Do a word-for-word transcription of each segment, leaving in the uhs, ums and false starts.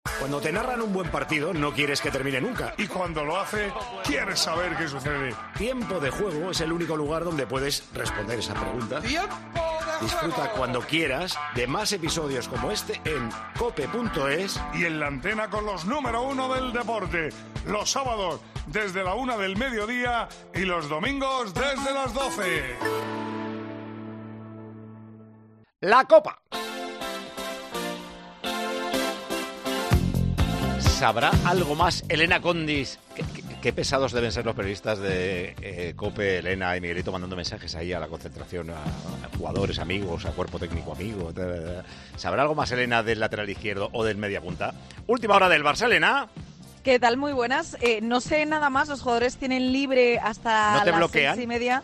Cuando te narran un buen partido, no quieres que termine nunca. Y cuando lo hace, quieres saber qué sucede. Tiempo de Juego es el único lugar donde puedes responder esa pregunta. Disfruta cuando quieras de más episodios como este en cope punto es. Y en la antena con los número uno del deporte. Los sábados desde la una del mediodía y los domingos desde las doce. La Copa. ¿Sabrá algo más Elena Condis? ¿Qué, qué, qué pesados deben ser los periodistas de eh, COPE, Elena y Miguelito, mandando mensajes ahí a la concentración, a, a jugadores amigos, a cuerpo técnico amigo. ¿Sabrá algo más Elena del lateral izquierdo o del media punta? Última hora del Barça, Elena. ¿Qué tal? Muy buenas. Eh, no sé nada más, los jugadores tienen libre hasta ¿No te las bloquean? seis y media.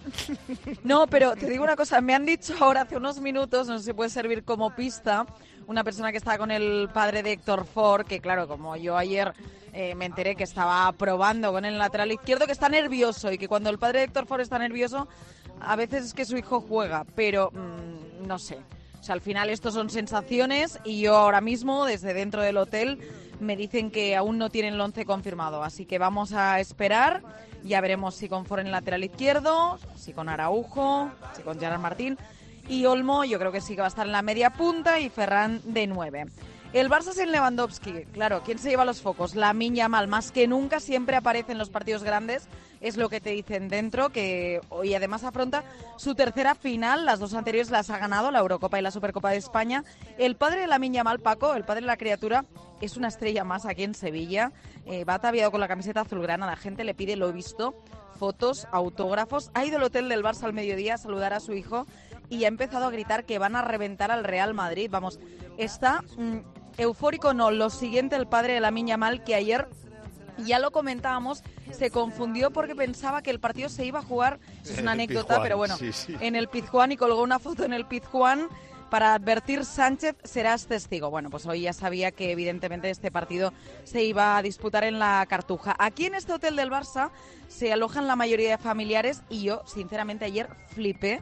No, pero te digo una cosa, me han dicho ahora hace unos minutos, no sé si puede servir como pista, una persona que estaba con el padre de Héctor Ford, que claro, como yo ayer eh, me enteré que estaba probando con el lateral izquierdo, que está nervioso y que cuando el padre de Héctor Ford está nervioso, a veces es que su hijo juega, pero mmm, no sé. O sea, al final estos son sensaciones y yo ahora mismo, desde dentro del hotel, me dicen que aún no tienen el once confirmado. Así que vamos a esperar, ya veremos si con Ford en el lateral izquierdo, si con Araujo, si con Gerard Martín. Y Olmo yo creo que sí que va a estar en la media punta y Ferran de nueve. El Barça sin Lewandowski, claro, ¿quién se lleva los focos? Lamine Yamal, más que nunca, siempre aparece en los partidos grandes, es lo que te dicen dentro, que hoy además afronta su tercera final, las dos anteriores las ha ganado, la Eurocopa y la Supercopa de España. El padre de Lamine Yamal, Paco, el padre de la criatura, es una estrella más aquí en Sevilla, eh, va ataviado con la camiseta azulgrana, la gente le pide, lo he visto, fotos, autógrafos, ha ido al hotel del Barça al mediodía a saludar a su hijo y ha empezado a gritar que van a reventar al Real Madrid, vamos, está... Mmm, eufórico no, lo siguiente el padre de Lamine Yamal, que ayer ya lo comentábamos, se confundió porque pensaba que el partido se iba a jugar, es una anécdota, pero bueno, sí, sí. en el Pizjuán, y colgó una foto en el Pizjuán para advertir: Sánchez, serás testigo. Bueno, pues hoy ya sabía que evidentemente este partido se iba a disputar en la Cartuja. Aquí en este hotel del Barça se alojan la mayoría de familiares y yo, sinceramente, ayer flipé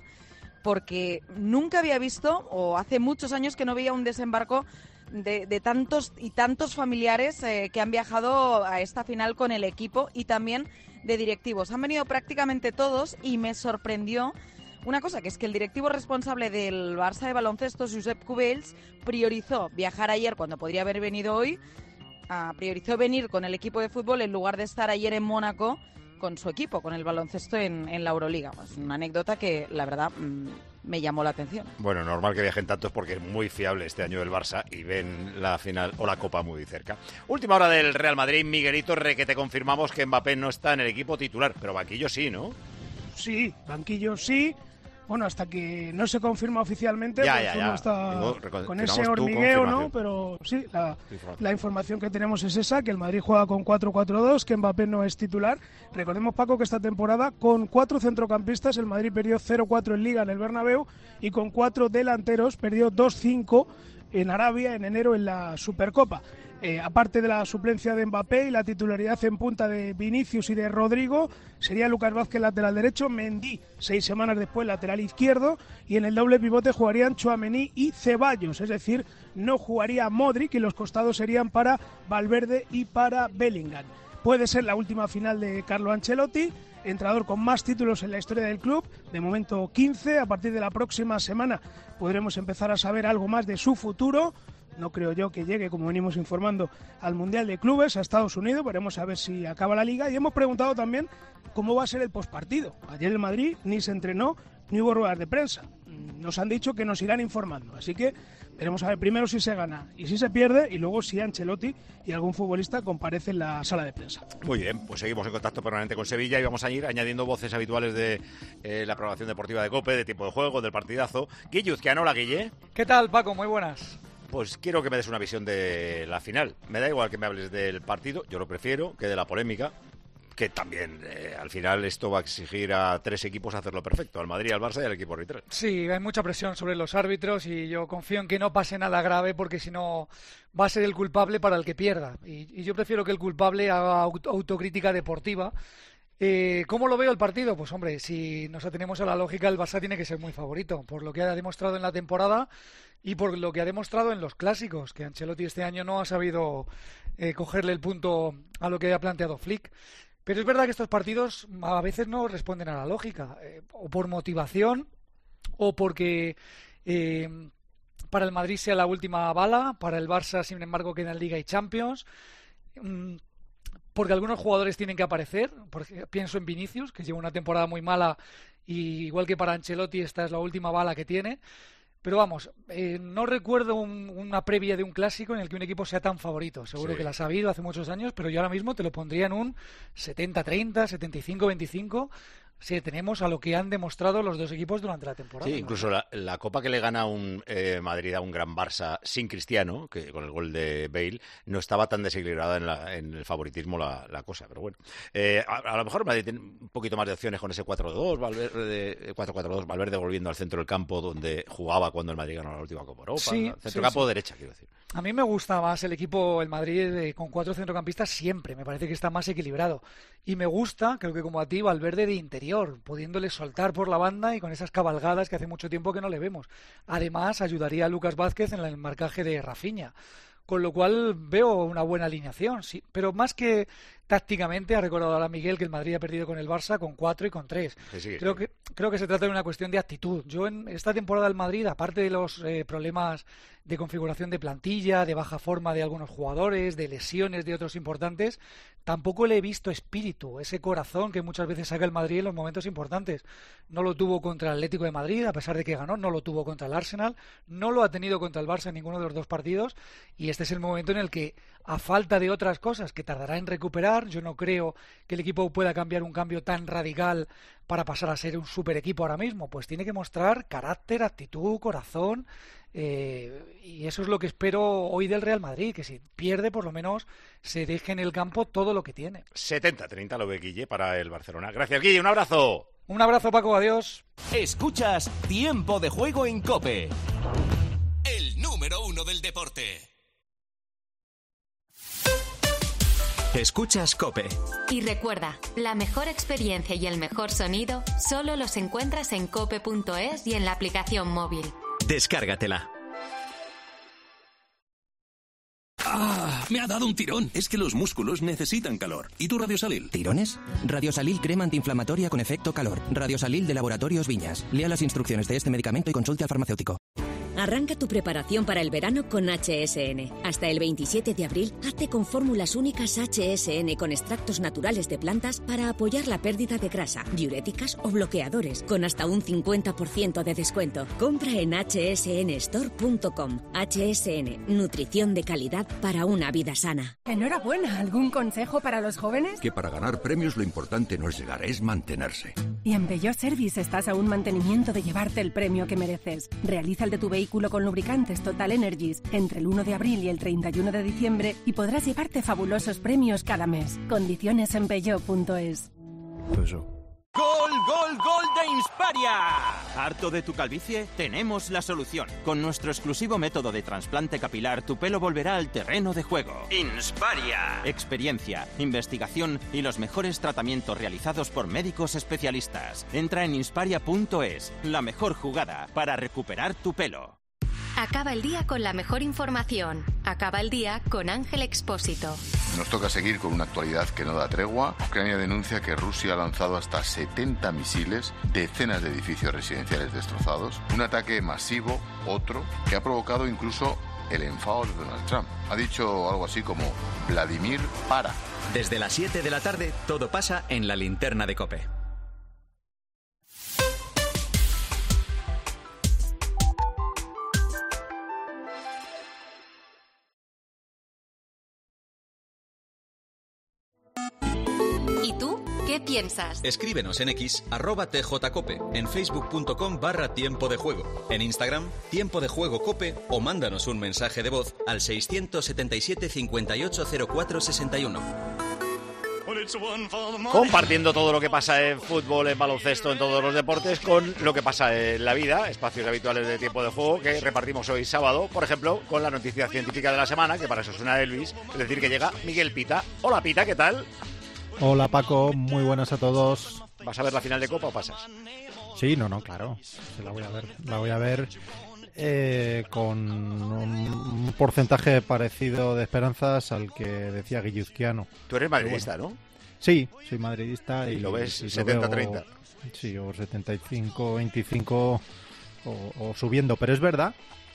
porque nunca había visto, o hace muchos años que no veía un desembarco De, de tantos y tantos familiares eh, que han viajado a esta final con el equipo, y también de directivos. Han venido prácticamente todos y me sorprendió una cosa, que es que el directivo responsable del Barça de baloncesto, Josep Cubells, priorizó viajar ayer cuando podría haber venido hoy, uh, priorizó venir con el equipo de fútbol en lugar de estar ayer en Mónaco con su equipo, con el baloncesto en, en la Euroliga. Pues una anécdota que, la verdad, mmm, me llamó la atención. Bueno, normal que viajen tantos porque es muy fiable este año del Barça y ven la final o la Copa muy cerca. Última hora del Real Madrid, Miguelito, re que te confirmamos que Mbappé no está en el equipo titular, pero banquillo sí, ¿no? Sí, banquillo sí. Bueno, hasta que no se confirma oficialmente, ya, pues ya, uno ya. está Digo, con ese hormigueo, ¿no? Pero sí, la, la información que tenemos es esa, que el Madrid juega con cuatro cuatro dos, que Mbappé no es titular. Recordemos, Paco, que esta temporada con cuatro centrocampistas el Madrid perdió cero cuatro en Liga en el Bernabéu, y con cuatro delanteros perdió dos cinco en Arabia en enero en la Supercopa. Eh, aparte de la suplencia de Mbappé y la titularidad en punta de Vinicius y de Rodrigo, sería Lucas Vázquez lateral derecho, Mendy seis semanas después lateral izquierdo, y en el doble pivote jugarían Tchouaméni y Ceballos, es decir, no jugaría Modric y los costados serían para Valverde y para Bellingham. Puede ser la última final de Carlo Ancelotti, entrenador con más títulos en la historia del club, de momento quince. A partir de la próxima semana podremos empezar a saber algo más de su futuro. No creo yo que llegue, como venimos informando, al Mundial de Clubes, a Estados Unidos. Veremos a ver si acaba la Liga. Y hemos preguntado también cómo va a ser el postpartido. Ayer el Madrid ni se entrenó ni hubo ruedas de prensa. Nos han dicho que nos irán informando. Así que veremos a ver primero si se gana y si se pierde, y luego si Ancelotti y algún futbolista comparece en la sala de prensa. Muy bien, pues seguimos en contacto permanente con Sevilla y vamos a ir añadiendo voces habituales de eh, la programación deportiva de COPE, de tiempo de juego, del partidazo. Guilluzquiano, hola Guille. ¿Qué tal, Paco? Muy buenas. Pues quiero que me des una visión de la final. Me da igual que me hables del partido, yo lo prefiero, que de la polémica, que también eh, al final esto va a exigir a tres equipos hacerlo perfecto, al Madrid, al Barça y al equipo arbitral. Sí, hay mucha presión sobre los árbitros y yo confío en que no pase nada grave, porque si no va a ser el culpable para el que pierda. Y, y yo prefiero que el culpable haga auto, autocrítica deportiva Eh, ¿Cómo lo veo el partido? Pues hombre, si nos atenemos a la lógica, el Barça tiene que ser muy favorito, por lo que ha demostrado en la temporada y por lo que ha demostrado en los clásicos, que Ancelotti este año no ha sabido eh, cogerle el punto a lo que ha planteado Flick. Pero es verdad que estos partidos a veces no responden a la lógica, eh, o por motivación, o porque eh, para el Madrid sea la última bala, para el Barça, sin embargo, queda en Liga y Champions, mm, porque algunos jugadores tienen que aparecer. Porque pienso en Vinicius, que lleva una temporada muy mala, y igual que para Ancelotti esta es la última bala que tiene. Pero vamos, eh, no recuerdo un, una previa de un clásico en el que un equipo sea tan favorito. Seguro sí. que las ha habido hace muchos años, pero yo ahora mismo te lo pondría en un setenta treinta, setenta y cinco veinticinco, si tenemos a lo que han demostrado los dos equipos durante la temporada. Sí, incluso la, la Copa que le gana un eh, Madrid a un gran Barça sin Cristiano, que con el gol de Bale, no estaba tan desequilibrada en, la, en el favoritismo la, la cosa, pero bueno. Eh, a, a lo mejor Madrid tiene un poquito más de opciones con ese cuatro dos, Valverde, cuatro cuatro dos, Valverde volviendo al centro del campo donde jugaba cuando el Madrid ganó la última Copa Europa, sí, centro sí, campo sí. derecha, quiero decir. A mí me gusta más el equipo, el Madrid, eh, con cuatro centrocampistas siempre. Me parece que está más equilibrado. Y me gusta, creo que como a ti, Valverde de interior, pudiéndole soltar por la banda y con esas cabalgadas que hace mucho tiempo que no le vemos. Además, ayudaría a Lucas Vázquez en el marcaje de Rafinha. Con lo cual veo una buena alineación, sí. Pero más que tácticamente, ha recordado ahora Miguel que el Madrid ha perdido con el Barça con cuatro y con tres. Sí, sí, creo sí. que creo que se trata de una cuestión de actitud. Yo en esta temporada del Madrid, aparte de los eh, problemas de configuración de plantilla, de baja forma de algunos jugadores, de lesiones de otros importantes, tampoco le he visto espíritu, ese corazón que muchas veces saca el Madrid en los momentos importantes. No lo tuvo contra el Atlético de Madrid, a pesar de que ganó, no lo tuvo contra el Arsenal, no lo ha tenido contra el Barça en ninguno de los dos partidos, y este es el momento en el que, a falta de otras cosas que tardará en recuperar, yo no creo que el equipo pueda cambiar un cambio tan radical para pasar a ser un super equipo ahora mismo, pues tiene que mostrar carácter, actitud, corazón, eh, y eso es lo que espero hoy del Real Madrid, que si pierde por lo menos se deje en el campo todo lo que tiene. setenta treinta lo ve Guille para el Barcelona. Gracias, Guille, un abrazo. Un abrazo, Paco, adiós. Escuchas Tiempo de Juego en COPE, el número uno del deporte. Escuchas COPE. Y recuerda, la mejor experiencia y el mejor sonido solo los encuentras en cope punto es y en la aplicación móvil. Descárgatela. Ah, me ha dado un tirón. Es que los músculos necesitan calor. ¿Y tu Radiosalil? ¿Tirones? Radiosalil crema antiinflamatoria con efecto calor. Radiosalil de Laboratorios Viñas. Lea las instrucciones de este medicamento y consulte al farmacéutico. Arranca tu preparación para el verano con H S N. Hasta el veintisiete de abril, hazte con fórmulas únicas H S N con extractos naturales de plantas para apoyar la pérdida de grasa, diuréticas o bloqueadores, con hasta un cincuenta por ciento de descuento. Compra en hache ese ene store punto com. H S N, nutrición de calidad para una vida sana. Enhorabuena, ¿algún consejo para los jóvenes? Que para ganar premios lo importante no es llegar, es mantenerse. Y en Peugeot Service estás a un mantenimiento de llevarte el premio que mereces. Realiza el de tu vehículo con lubricantes Total Energies entre el uno de abril y el treinta y uno de diciembre y podrás llevarte fabulosos premios cada mes. Condiciones en peugeot punto es. Peugeot. ¡Gol, gol, gol de Insparia! ¿Harto de tu calvicie? Tenemos la solución. Con nuestro exclusivo método de trasplante capilar, tu pelo volverá al terreno de juego. Insparia. Experiencia, investigación y los mejores tratamientos realizados por médicos especialistas. Entra en insparia punto es, la mejor jugada para recuperar tu pelo. Acaba el día con la mejor información. Acaba el día con Ángel Expósito. Nos toca seguir con una actualidad que no da tregua. Ucrania denuncia que Rusia ha lanzado hasta setenta misiles, decenas de edificios residenciales destrozados, un ataque masivo, otro, que ha provocado incluso el enfado de Donald Trump. Ha dicho algo así como: Vladimir, para. Desde las siete de la tarde, todo pasa en la linterna de COPE. ¿Y tú? ¿Qué piensas? Escríbenos en X, arroba tjcope, en facebook punto com barra tiempo de juego, en Instagram, tiempo de juego cope, o mándanos un mensaje de voz al seiscientos setenta y siete, cincuenta y ocho, cero cuatro sesenta y uno. Compartiendo todo lo que pasa en fútbol, en baloncesto, en todos los deportes, con lo que pasa en la vida, espacios habituales de tiempo de juego que repartimos hoy sábado, por ejemplo, con la noticia científica de la semana, que para eso suena Elvis, es decir, que llega Miguel Pita. Hola Pita, ¿qué tal? Hola Paco, muy buenas a todos. ¿Vas a ver la final de Copa o pasas? Sí, no, no, claro, sí, la voy a ver. La voy a ver eh, con un porcentaje parecido de esperanzas al que decía Guilluzquiano. Tú eres madridista, bueno, ¿no? Sí, soy madridista. ¿Y, y lo ves si setenta treinta? Sí, o setenta y cinco veinticinco o, o subiendo, pero es verdad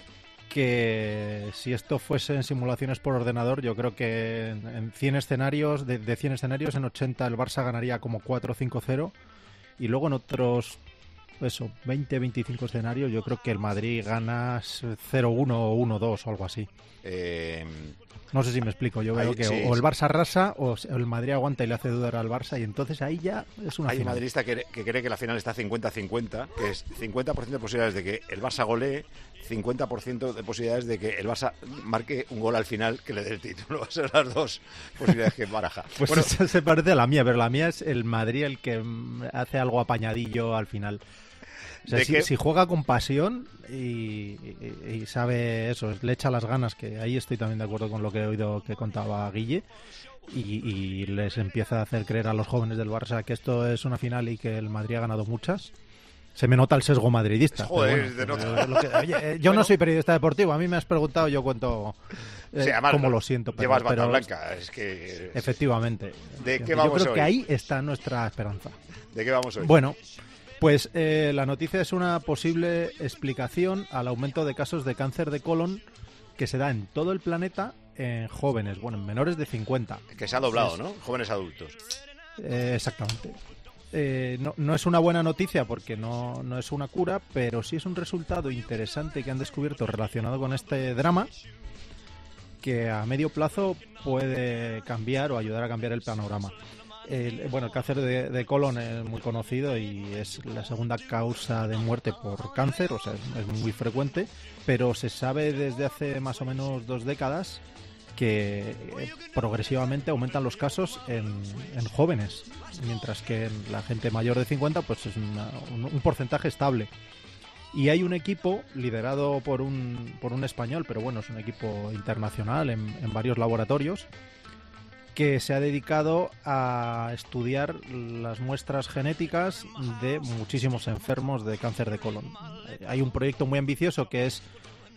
que si esto fuese en simulaciones por ordenador, yo creo que en, en cien escenarios, de, de cien escenarios, en ochenta el Barça ganaría como cuatro cinco cero, y luego en otros, eso, veinte veinticinco escenarios, yo creo que el Madrid gana cero uno o uno dos o algo así. Eh... No sé si me explico, yo veo ahí, que sí, o el sí. Barça arrasa o el Madrid aguanta y le hace dudar al Barça, y entonces ahí ya es una Hay final. un madridista que, que cree que la final está cincuenta cincuenta, que es cincuenta por ciento de posibilidades de que el Barça golee, cincuenta por ciento de posibilidades de que el Barça marque un gol al final que le dé el título. Va a ser las dos posibilidades que baraja. Pues bueno, esa se parece a la mía, pero la mía es el Madrid el que hace algo apañadillo al final. O sea, si, que... si juega con pasión y, y, y sabe eso, le echa las ganas, que ahí estoy también de acuerdo con lo que he oído que contaba Guille, y, y les empieza a hacer creer a los jóvenes del Barça que esto es una final y que el Madrid ha ganado muchas. Se me nota el sesgo madridista. Joder, bueno, nota. Lo que, oye, eh, yo bueno, no soy periodista deportivo, a mí me has preguntado, yo cuento eh, sí, además, cómo lo siento. Pero, llevas bata pero, blanca, es que... Efectivamente. ¿De qué vamos hoy? Yo creo hoy? que ahí está nuestra esperanza. ¿De qué vamos hoy? Bueno... Pues eh, la noticia es una posible explicación al aumento de casos de cáncer de colon que se da en todo el planeta en jóvenes, bueno, en menores de cincuenta. Que se ha doblado, es, ¿no? Jóvenes adultos. Eh, exactamente. Eh, no, no es una buena noticia porque no, no es una cura, pero sí es un resultado interesante que han descubierto relacionado con este drama, que a medio plazo puede cambiar o ayudar a cambiar el panorama. El, bueno, el cáncer de, de colon es muy conocido y es la segunda causa de muerte por cáncer, o sea, es, es muy frecuente, pero se sabe desde hace más o menos dos décadas que eh, progresivamente aumentan los casos en, en jóvenes, mientras que en la gente mayor de cincuenta pues es una, un, un porcentaje estable. Y hay un equipo liderado por un, por un español, pero bueno, es un equipo internacional en, en varios laboratorios, que se ha dedicado a estudiar las muestras genéticas de muchísimos enfermos de cáncer de colon. Hay un proyecto muy ambicioso que es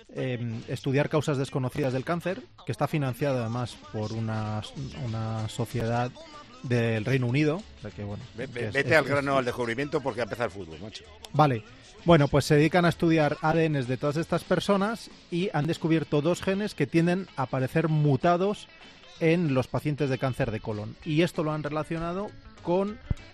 eh, estudiar causas desconocidas del cáncer, que está financiado además por una, una sociedad del Reino Unido. O sea que, bueno, Vete es, es, al es, grano es, al descubrimiento porque empieza el fútbol, macho. Vale. Bueno, pues se dedican a estudiar A D N de todas estas personas y han descubierto dos genes que tienden a aparecer mutados en los pacientes de cáncer de colon, y esto lo han relacionado con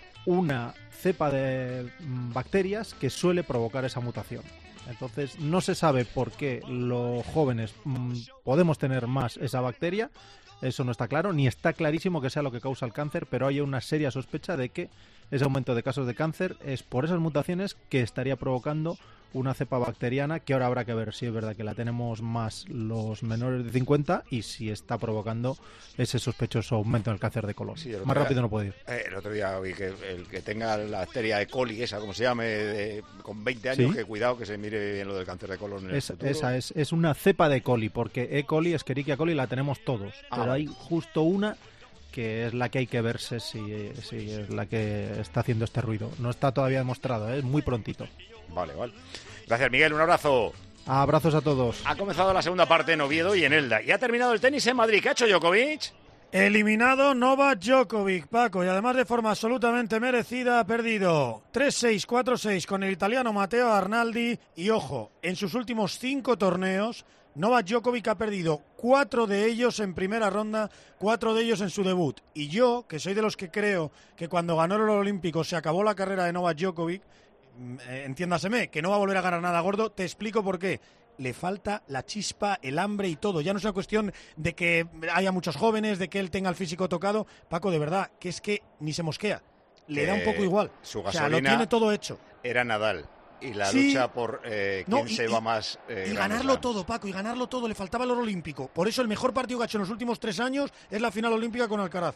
una cepa de bacterias que suele provocar esa mutación. Entonces no se sabe por qué los jóvenes mmm, podemos tener más esa bacteria, eso no está claro, ni está clarísimo que sea lo que causa el cáncer, pero hay una seria sospecha de que ese aumento de casos de cáncer es por esas mutaciones que estaría provocando una cepa bacteriana, que ahora habrá que ver si es verdad que la tenemos más los menores de cincuenta y si está provocando ese sospechoso aumento en el cáncer de colon. Sí, más día, rápido no puede ir. Eh, el otro día vi que el que tenga la bacteria E. coli, esa como se llame, de, con veinte años, ¿sí? Que cuidado que se mire bien lo del cáncer de colon en es, el futuro. Esa es, es una cepa de E. coli, porque E. coli, Escherichia coli, la tenemos todos, ah, pero hay justo una que es la que hay que verse si, si es la que está haciendo este ruido. No está todavía demostrado, ¿eh? Es muy prontito. Vale, vale. Gracias, Miguel. Un abrazo. Abrazos a todos. Ha comenzado la segunda parte en Oviedo y en Elda. Y ha terminado el tenis en Madrid. ¿Qué ha hecho Djokovic? Eliminado Novak Djokovic, Paco, y además de forma absolutamente merecida ha perdido tres seis, cuatro seis con el italiano Matteo Arnaldi. Y ojo, en sus últimos cinco torneos, Novak Djokovic ha perdido cuatro de ellos en primera ronda, cuatro de ellos en su debut. Y yo, que soy de los que creo que cuando ganó el Olímpico se acabó la carrera de Novak Djokovic, entiéndaseme, que no va a volver a ganar nada gordo, te explico por qué. Le falta la chispa, el hambre y todo. Ya no es una cuestión de que haya muchos jóvenes, de que él tenga el físico tocado. Paco, de verdad, que es que ni se mosquea. Le eh, da un poco igual. Su gasolina, o sea, lo tiene todo hecho. Era Nadal. Y la sí, lucha por eh, quién no, y, se va más... Eh, y ganarlo grams. todo, Paco, y ganarlo todo. Le faltaba el oro olímpico. Por eso el mejor partido que ha hecho en los últimos tres años es la final olímpica con Alcaraz.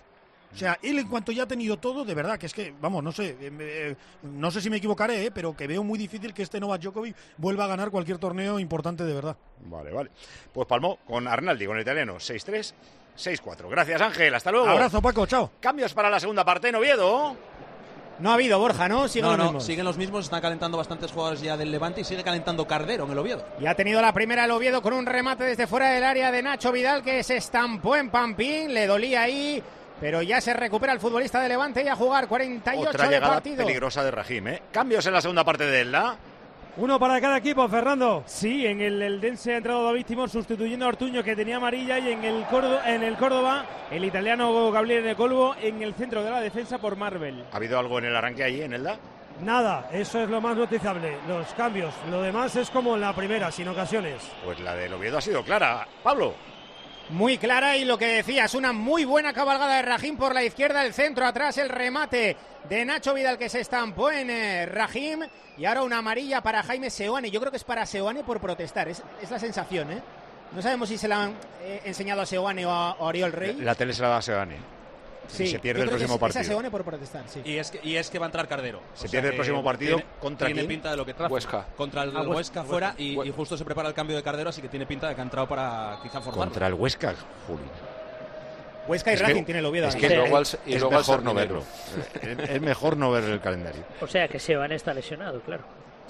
O sea, él en cuanto ya ha tenido todo, de verdad, que es que, vamos, no sé, eh, eh, no sé si me equivocaré, eh, pero que veo muy difícil que este Novak Djokovic vuelva a ganar cualquier torneo importante de verdad. Vale, vale. Pues palmó con Arnaldi, con el italiano, seis tres, seis cuatro. Gracias, Ángel, hasta luego. Abrazo, Paco, chao. Cambios para la segunda parte en Oviedo. No ha habido, Borja, ¿no? Siguen no, los no, mismos. siguen los mismos, están calentando bastantes jugadores ya del Levante y sigue calentando Cardero en el Oviedo. Y ha tenido la primera el Oviedo con un remate desde fuera del área de Nacho Vidal que se estampó en Pampín, le dolía ahí, pero ya se recupera el futbolista de Levante y a jugar cuarenta y ocho Otra de llegada partido. peligrosa de Rahim, ¿eh? Cambios en la segunda parte de Elda. Uno para cada equipo, Fernando. Sí, en el Eldense ha entrado David Timor sustituyendo a Ortuño, que tenía amarilla, y en el Córdoba, en el Córdoba el italiano Gabriel Necolvo en el centro de la defensa por Marvel. ¿Ha habido algo en el arranque ahí en Elda? Nada, eso es lo más noticiable, los cambios. Lo demás es como en la primera, sin ocasiones. Pues la del Oviedo ha sido clara. Pablo. Muy clara, y lo que decías, una muy buena cabalgada de Rahim por la izquierda, el centro atrás, el remate de Nacho Vidal que se estampó en eh, Rahim, y ahora una amarilla para Jaime Seoane. Yo creo que es para Seoane por protestar, es, es la sensación, ¿eh? No sabemos si se la han eh, enseñado a Seoane o a, a Oriol Rey. La, la tele se la da a Seoane. Sí, se pierde el próximo es, partido. Es a Seoane por protestar, sí. Y es que, y es que va a entrar Cardero. Se o pierde sea el próximo partido tiene, contra tiene quién? Pinta de lo que trae. Huesca. Contra el, ah, el Huesca, Huesca fuera y, Huesca. y justo se prepara el cambio de Cardero, así que tiene pinta de que ha entrado para quizá formar. Contra el Huesca, Juli. Huesca y es Racing que, tiene el Oviedo. Es que y luego al, y es luego mejor no verlo. es, es mejor no ver el calendario. O sea que Seoane está lesionado, claro.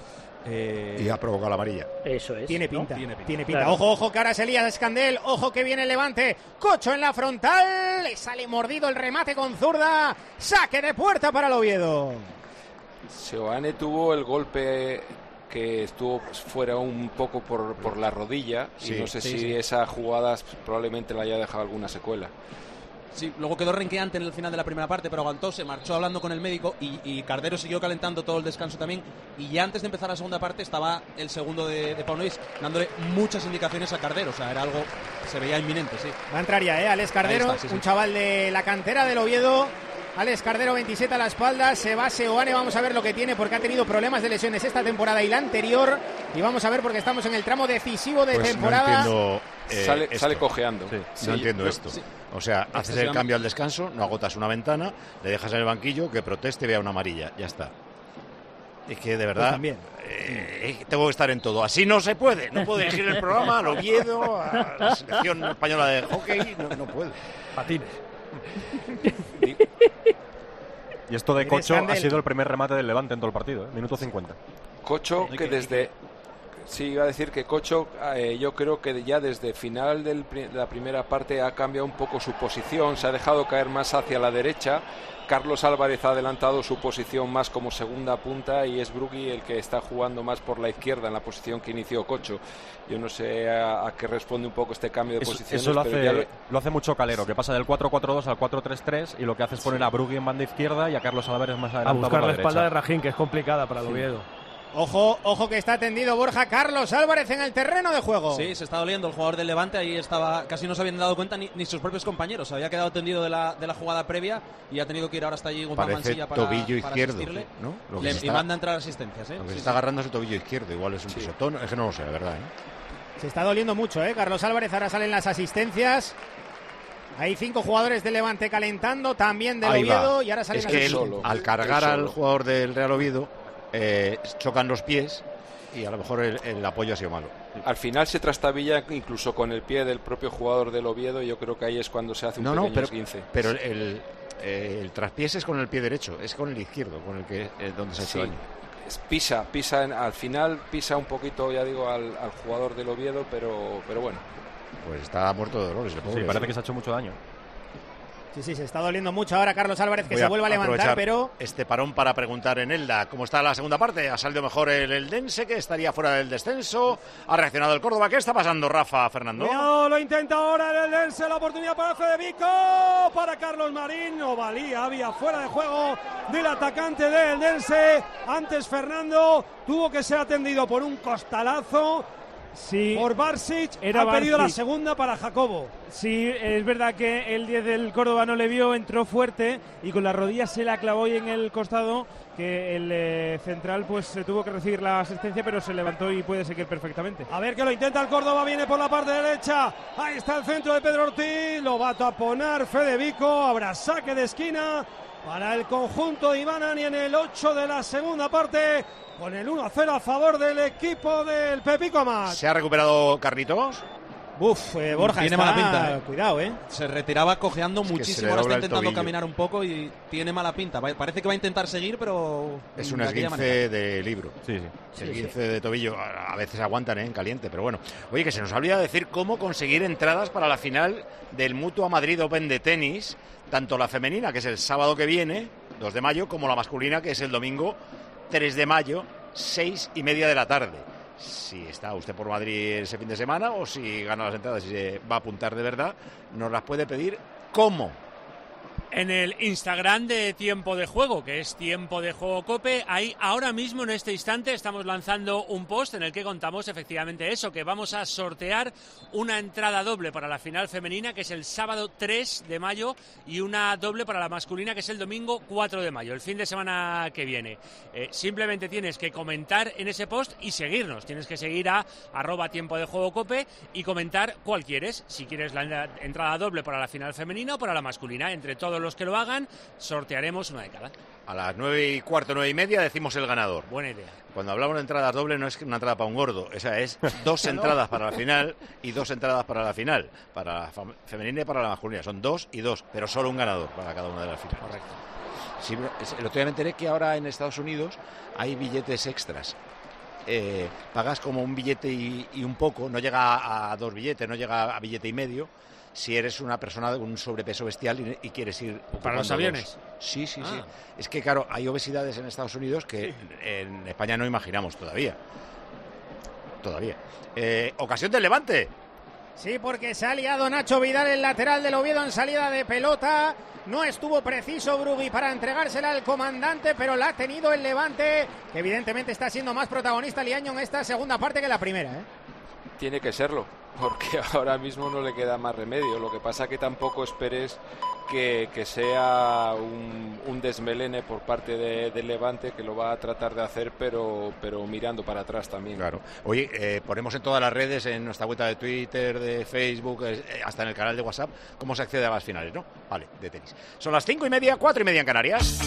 Eh, y ha provocado la amarilla. Eso es. Tiene pinta, ¿no? Tiene pinta. Tiene pinta. Claro. Ojo, ojo, que ahora se lía Escandel. Ojo que viene el Levante. Cocho en la frontal. Le sale mordido el remate con zurda. Saque de puerta para el Oviedo. Seoane tuvo el golpe que estuvo fuera un poco por, por la rodilla, sí, y no sé sí, si sí. esa jugada probablemente le haya dejado alguna secuela. Sí, luego quedó renqueante en el final de la primera parte, pero aguantó, se marchó hablando con el médico y, y Cardero siguió calentando todo el descanso también. Y ya antes de empezar la segunda parte estaba el segundo de, de Paunovic dándole muchas indicaciones a Cardero, o sea, era algo que se veía inminente, sí. Va a entrar ya, ¿eh? Alex Cardero, está, sí, sí. un chaval de la cantera del Oviedo. Alex Cardero, veintisiete a la espalda, se va Seoane, vamos a ver lo que tiene porque ha tenido problemas de lesiones esta temporada y la anterior, y vamos a ver porque estamos en el tramo decisivo de pues temporada. No entiendo, eh, sale, sale cojeando. Sí, sí, no entiendo yo, esto. Sí. O sea, haces el cambio al descanso, no agotas una ventana, le dejas en el banquillo, que proteste, vea una amarilla, ya está. Es que de verdad, pues eh, tengo que estar en todo. Así no se puede. No puedo dirigir el programa al Oviedo, a la selección española de hockey, no, no puedo. Patines. Y esto de Cocho ha sido el primer remate del Levante en todo el partido, ¿eh? Minuto cincuenta. Cocho, que desde... Sí, iba a decir que Cocho, eh, yo creo que ya desde final del, de la primera parte ha cambiado un poco su posición, se ha dejado caer más hacia la derecha. Carlos Álvarez ha adelantado su posición más como segunda punta y es Brugui el que está jugando más por la izquierda en la posición que inició Cocho. Yo no sé a, a qué responde un poco este cambio de eso, posiciones. Eso lo hace, lo... lo hace mucho Calero, que pasa del cuatro cuatro dos al cuatro tres tres y lo que hace es poner sí. a Brugui en banda izquierda y a Carlos Álvarez más adelante. A buscar la, la espalda derecha. de Rajín, que es complicada para el sí. Oviedo. Ojo, ojo que está tendido Borja. Carlos Álvarez en el terreno de juego. Sí, se está doliendo el jugador del Levante. Ahí estaba, casi no se habían dado cuenta ni, ni sus propios compañeros. Se había quedado tendido de la, de la jugada previa y ha tenido que ir ahora hasta allí Guzmán Mansilla para, tobillo para izquierdo, asistirle. ¿no? Lo Le, está, y manda a entrar asistencias, ¿eh? Lo que sí, se está sí. agarrando es el tobillo izquierdo. Igual es un sí. pisotón. Es que no lo sé, la verdad, ¿eh? Se está doliendo mucho, ¿eh? Carlos Álvarez, ahora salen las asistencias. Hay cinco jugadores de Levante calentando, también del Oviedo, va. y ahora salen es que él, solo. al cargar al jugador del Real Oviedo, eh, chocan los pies y a lo mejor el, el apoyo ha sido malo. Al final se trastabilla incluso con el pie del propio jugador del Oviedo y yo creo que ahí es cuando se hace un no, pequeño no, pero, esguince. Pero el, el, eh, el traspiés es con el pie derecho, es con el izquierdo, con el que eh, donde se ha hecho sí. daño. Pisa, pisa en, al final pisa un poquito, ya digo, al, al jugador del Oviedo, pero, pero bueno. Pues está muerto de dolores. El pobre, sí, parece que se ha hecho mucho daño. Sí, sí, se está doliendo mucho ahora Carlos Álvarez, que Voy se vuelve a levantar, pero... este parón para preguntar en Elda cómo está la segunda parte. Ha salido mejor el Eldense, que estaría fuera del descenso. Ha reaccionado el Córdoba. ¿Qué está pasando, Rafa, Fernando? No, lo intenta ahora el Eldense, la oportunidad para Federico, para Carlos Marín. No valía, había fuera de juego del atacante del Eldense. Antes Fernando tuvo que ser atendido por un costalazo. Sí, por Barsic, era ha perdido Barsic. la segunda para Jacobo. Sí, es verdad que el diez del Córdoba no le vio, entró fuerte y con la rodilla se la clavó ahí en el costado, que el eh, central pues se tuvo que recibir la asistencia, pero se levantó y puede seguir perfectamente. A ver que lo intenta el Córdoba, viene por la parte derecha, ahí está el centro de Pedro Ortiz, lo va a taponar Fede Vico, habrá saque de esquina para el conjunto de Ibanani en el ocho de la segunda parte, con el uno a cero a favor del equipo del Pepico Amat. ¿Se ha recuperado Carlitos? Uf, eh, Borja, tiene está... mala pinta, eh. Cuidado, eh. Se retiraba cojeando es muchísimo, ahora está intentando caminar un poco y tiene mala pinta. Parece que va a intentar seguir, pero... Es un esguince de libro. Sí, sí. sí esguince sí. de tobillo. A veces aguantan, ¿eh? En caliente, pero bueno. Oye, que se nos ha olvidado decir cómo conseguir entradas para la final del Mutua Madrid Open de tenis, tanto la femenina, que es el sábado que viene, dos de mayo, como la masculina, que es el domingo tres de mayo, seis y media de la tarde. Si está usted por Madrid ese fin de semana o si gana las entradas y se va a apuntar de verdad, nos las puede pedir. ¿Cómo? En el Instagram de Tiempo de Juego, que es Tiempo de Juego Cope, ahí ahora mismo en este instante estamos lanzando un post en el que contamos efectivamente eso, que vamos a sortear una entrada doble para la final femenina, que es el sábado tres de mayo, y una doble para la masculina, que es el domingo cuatro de mayo, el fin de semana que viene. Eh, simplemente tienes que comentar en ese post y seguirnos, tienes que seguir a arroba Tiempo de Juego Cope y comentar cuál quieres, si quieres la entrada doble para la final femenina o para la masculina. Entre todos los que lo hagan, sortearemos una de cada. A las nueve y cuarto, nueve y media decimos el ganador. Buena idea. Cuando hablamos de entradas dobles no es una entrada para un gordo, esa es dos entradas para la final y dos entradas para la final, para la femenina y para la masculina. Son dos y dos, pero solo un ganador para cada una de las finales. Correcto. Sí, el otro día me enteré que ahora en Estados Unidos hay billetes extras. Eh, pagas como un billete y, y un poco, no llega a, a dos billetes, no llega a billete y medio, si eres una persona de un sobrepeso bestial y, y quieres ir... ¿Para los aviones? Dos. Sí, sí, ah. sí. Es que, claro, hay obesidades en Estados Unidos que en España no imaginamos todavía. Todavía. Eh, ocasión del Levante. Sí, porque se ha liado Nacho Vidal, el lateral del Oviedo, en salida de pelota. No estuvo preciso Brugui para entregársela al comandante, pero la ha tenido el Levante, que evidentemente está siendo más protagonista Liaño en esta segunda parte que la primera, ¿eh? Tiene que serlo, porque ahora mismo no le queda más remedio. Lo que pasa que tampoco esperes que, que sea un, un desmelene por parte de, de Levante, que lo va a tratar de hacer, pero, pero mirando para atrás también. Claro. Oye, eh, ponemos en todas las redes, en nuestra cuenta de Twitter, de Facebook, eh, hasta en el canal de WhatsApp, cómo se accede a las finales, ¿no? Vale, de tenis. Son las cinco y media, cuatro y media en Canarias.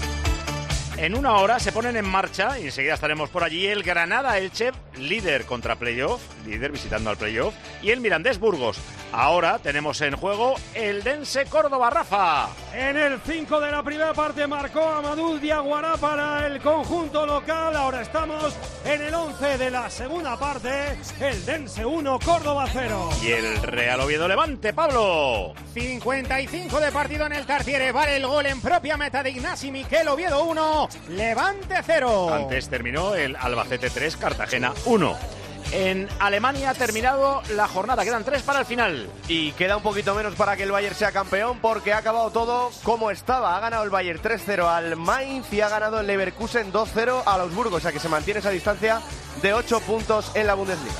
En una hora se ponen en marcha, y enseguida estaremos por allí, el Granada-Elche, líder contra playoff, líder visitando al playoff, y el Mirandés-Burgos. Ahora tenemos en juego el Dense Córdoba, Rafa. En el cinco de la primera parte marcó Amadou Diaguará para el conjunto local. Ahora estamos en el once de la segunda parte. El Dense uno, Córdoba cero. Y el Real Oviedo Levante, Pablo. cincuenta y cinco de partido en el Tartiere. Vale el gol en propia meta de Ignasi Miquel. Oviedo uno, Levante cero. Antes terminó el Albacete tres, Cartagena uno. En Alemania ha terminado la jornada, quedan tres para el final. Y queda un poquito menos para que el Bayern sea campeón, porque ha acabado todo como estaba. Ha ganado el Bayern tres cero al Mainz y ha ganado el Leverkusen dos cero al Augsburgo, o sea que se mantiene esa distancia de ocho puntos en la Bundesliga.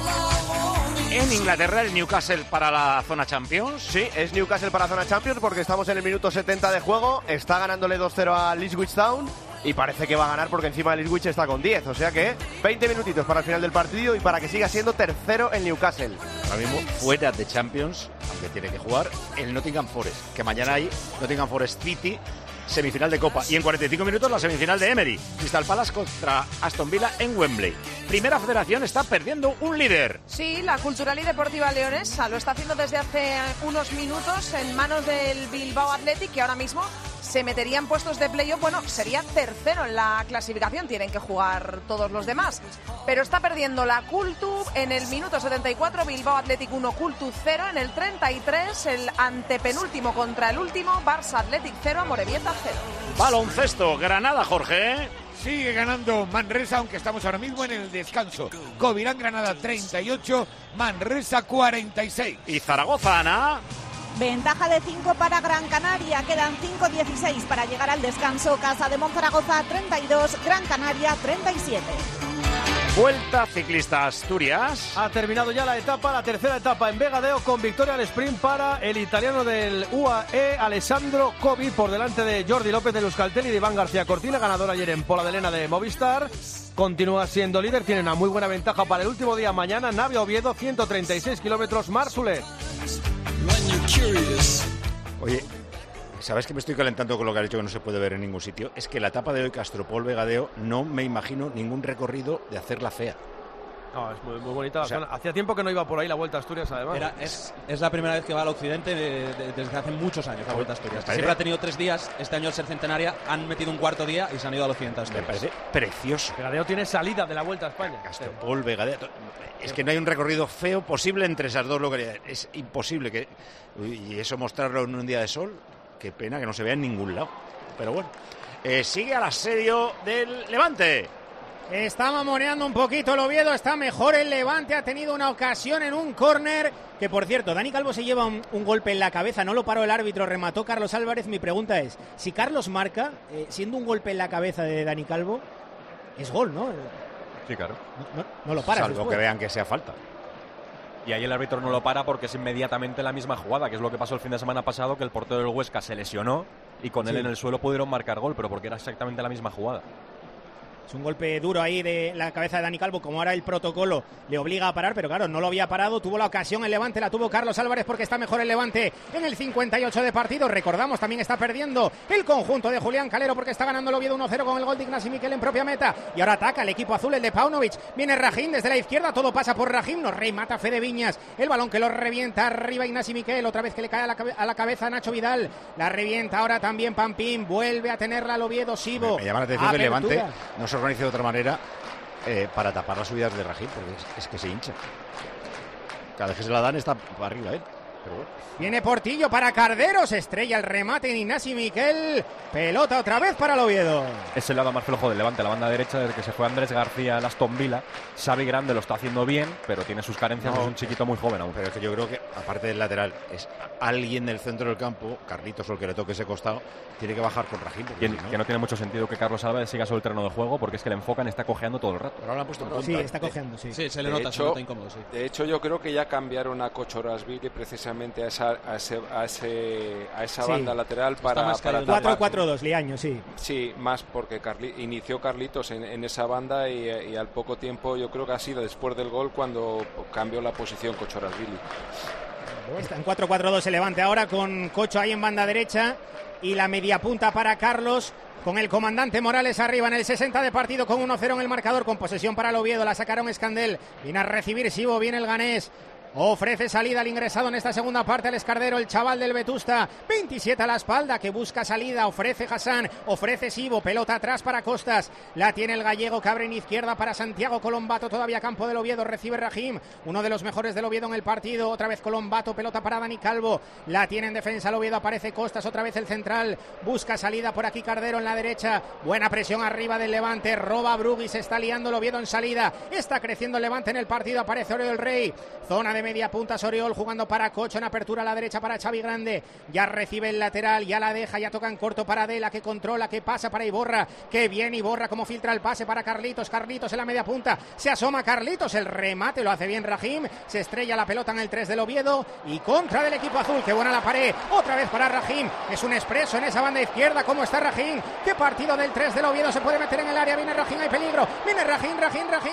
En Inglaterra, el Newcastle para la zona Champions. Sí, es Newcastle para la zona Champions porque estamos en el minuto setenta de juego. Está ganándole dos cero al Ipswich Town y parece que va a ganar porque encima el Ipswich está con diez. O sea que veinte minutitos para el final del partido y para que siga siendo tercero el Newcastle. Ahora mismo fuera de Champions, aunque tiene que jugar, el Nottingham Forest, que mañana hay Nottingham Forest City, semifinal de Copa. Y en cuarenta y cinco minutos la semifinal de Emery. Crystal Palace contra Aston Villa en Wembley. Primera Federación está perdiendo un líder. Sí, la Cultural y Deportiva Leonesa lo está haciendo desde hace unos minutos en manos del Bilbao Athletic, que ahora mismo se metería en puestos de playoff. Bueno, sería tercero en la clasificación, tienen que jugar todos los demás. Pero está perdiendo la Cultu en el minuto setenta y cuatro, Bilbao Athletic uno, Cultu cero. En el treinta y tres, el antepenúltimo contra el último, Barça Athletic cero, Amorebieta cero. Baloncesto, Granada, Jorge. Sigue ganando Manresa, aunque estamos ahora mismo en el descanso. Covirán Granada treinta y ocho, Manresa cuarenta y seis. Y Zaragoza, Ana. Ventaja de cinco para Gran Canaria, quedan cinco dieciséis para llegar al descanso. Casa de Monzaragoza treinta y dos, Gran Canaria treinta y siete. Vuelta Ciclista Asturias. Ha terminado ya la etapa, la tercera etapa en Vegadeo, con victoria al sprint para el italiano del U A E, Alessandro Covi, por delante de Jordi López de Euskaltel y de Iván García Cortina, ganador ayer en Pola de Lena de Movistar. Continúa siendo líder, tiene una muy buena ventaja para el último día mañana. Navia Oviedo, ciento treinta y seis kilómetros, Marsulet. Oye, ¿sabes que me estoy calentando con lo que ha dicho que no se puede ver en ningún sitio? Es que la etapa de hoy, Castropol Vegadeo, no me imagino ningún recorrido de hacerla fea. No, es muy, muy bonita la O sea, zona. Hacía tiempo que no iba por ahí la Vuelta a Asturias, además. Era, es, es la primera vez que va al occidente de, de, desde hace muchos años la Vuelta a Asturias. Siempre ha tenido tres días. Este año, al ser centenaria, han metido un cuarto día y se han ido al occidente a Asturias. Me parece precioso. Vegadeo tiene salida de la Vuelta a España. Castropol Vegadeo. Es que no hay un recorrido feo posible entre esas dos localidades. Es imposible que... Y eso mostrarlo en un día de sol, qué pena que no se vea en ningún lado. Pero bueno, eh, sigue al asedio del Levante. Está mamoneando un poquito el Oviedo, está mejor el Levante, ha tenido una ocasión en un córner, que por cierto, Dani Calvo se lleva un, un golpe en la cabeza, no lo paró el árbitro, remató Carlos Álvarez. Mi pregunta es, si Carlos marca, eh, siendo un golpe en la cabeza de Dani Calvo, es gol, ¿no? Sí, claro. No, no, no lo para. Salvo después. que vean que sea falta. Y ahí el árbitro no lo para porque es inmediatamente la misma jugada, que es lo que pasó el fin de semana pasado, que el portero del Huesca se lesionó y con él Sí. en el suelo pudieron marcar gol, pero porque era exactamente la misma jugada. Es un golpe duro ahí de la cabeza de Dani Calvo, como ahora el protocolo le obliga a parar, pero claro, no lo había parado, tuvo la ocasión el Levante, la tuvo Carlos Álvarez porque está mejor el Levante en el cincuenta y ocho de partido. Recordamos, también está perdiendo el conjunto de Julián Calero porque está ganando el Oviedo uno cero con el gol de Ignasi Miquel en propia meta. Y ahora ataca el equipo azul, el de Paunovic. Viene Rahim desde la izquierda, todo pasa por Rahim, nos remata Fede Viñas, el balón que lo revienta arriba Ignasi Miquel, otra vez que le cae a la, cabe- a la cabeza Nacho Vidal, la revienta ahora también Pampín, vuelve a tenerla el Oviedo, Sibo. Me, me llama la atención que el Apertura. Levante no se organice de otra manera eh, para tapar las subidas de Rahim, porque es, es que se hincha. Cada vez que se la dan está para arriba, ¿eh? Pero bueno. Viene Portillo para Carderos, estrella el remate en Ignasi Miquel, pelota otra vez para el Oviedo. Es el lado más flojo del Levante, la banda derecha, desde que se fue Andrés García al Aston Villa. Xavi Grande lo está haciendo bien, pero tiene sus carencias, No, es un chiquito muy joven aún. Pero es que yo creo que, aparte del lateral, es alguien del centro del campo, Carlitos o el que le toque ese costado, tiene que bajar con Rahim. Que, que no tiene mucho sentido que Carlos Álvarez siga sobre el terreno de juego, porque es que le enfocan, está cojeando todo el rato. Pero ahora han puesto en punta. Sí, está cojeando, sí. Sí, se le De nota, se hecho- nota incómodo, sí. De hecho, yo creo que ya cambiaron a Kochorasvili precisamente a esa, a ese, a ese, a esa Sí. banda lateral para, más para caído. tapar. cuatro cuatro dos, Liaño, sí. Sí, más porque Carli- inició Carlitos en, en esa banda y, y al poco tiempo, yo creo que ha sido después del gol cuando cambió la posición Kochorasvili. Está en cuatro cuatro dos el Levante ahora con Cocho ahí en banda derecha y la media punta para Carlos con el comandante Morales arriba en el sesenta de partido con uno cero en el marcador, con posesión para el Oviedo, la sacaron Escandel, viene a recibir Sibo, viene el ganés. Ofrece salida al ingresado en esta segunda parte al Escardero, el chaval del Vetusta, veintisiete a la espalda, que busca salida, ofrece Hassan, ofrece Sibo, pelota atrás para Costas, la tiene el gallego que abre en izquierda para Santiago Colombato, todavía campo del Oviedo, recibe Rahim, uno de los mejores del Oviedo en el partido, otra vez Colombato, pelota para Dani Calvo, la tiene en defensa el Oviedo, aparece Costas, otra vez el central, busca salida por aquí Cardero en la derecha, buena presión arriba del Levante, roba Brugui, se está liando el Oviedo en salida, está creciendo el Levante en el partido, aparece Oriol Rey, zona de media punta Soriol jugando para Cocho en apertura a la derecha para Xavi Grande, ya recibe el lateral, ya la deja, ya toca en corto para Adela, que controla, que pasa para Iborra, que bien Iborra, como filtra el pase para Carlitos, Carlitos en la media punta, se asoma Carlitos, el remate lo hace bien Rahim, se estrella la pelota en el tres del Oviedo y contra del equipo azul, que buena la pared, otra vez para Rahim, es un expreso en esa banda izquierda, ¿cómo está Rahim? ¿Qué partido del tres del Oviedo se puede meter en el área? Viene Rahim, hay peligro, viene Rahim, Rahim, Rahim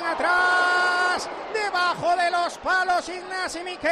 atrás, debajo de los palos Ignasi Miquel.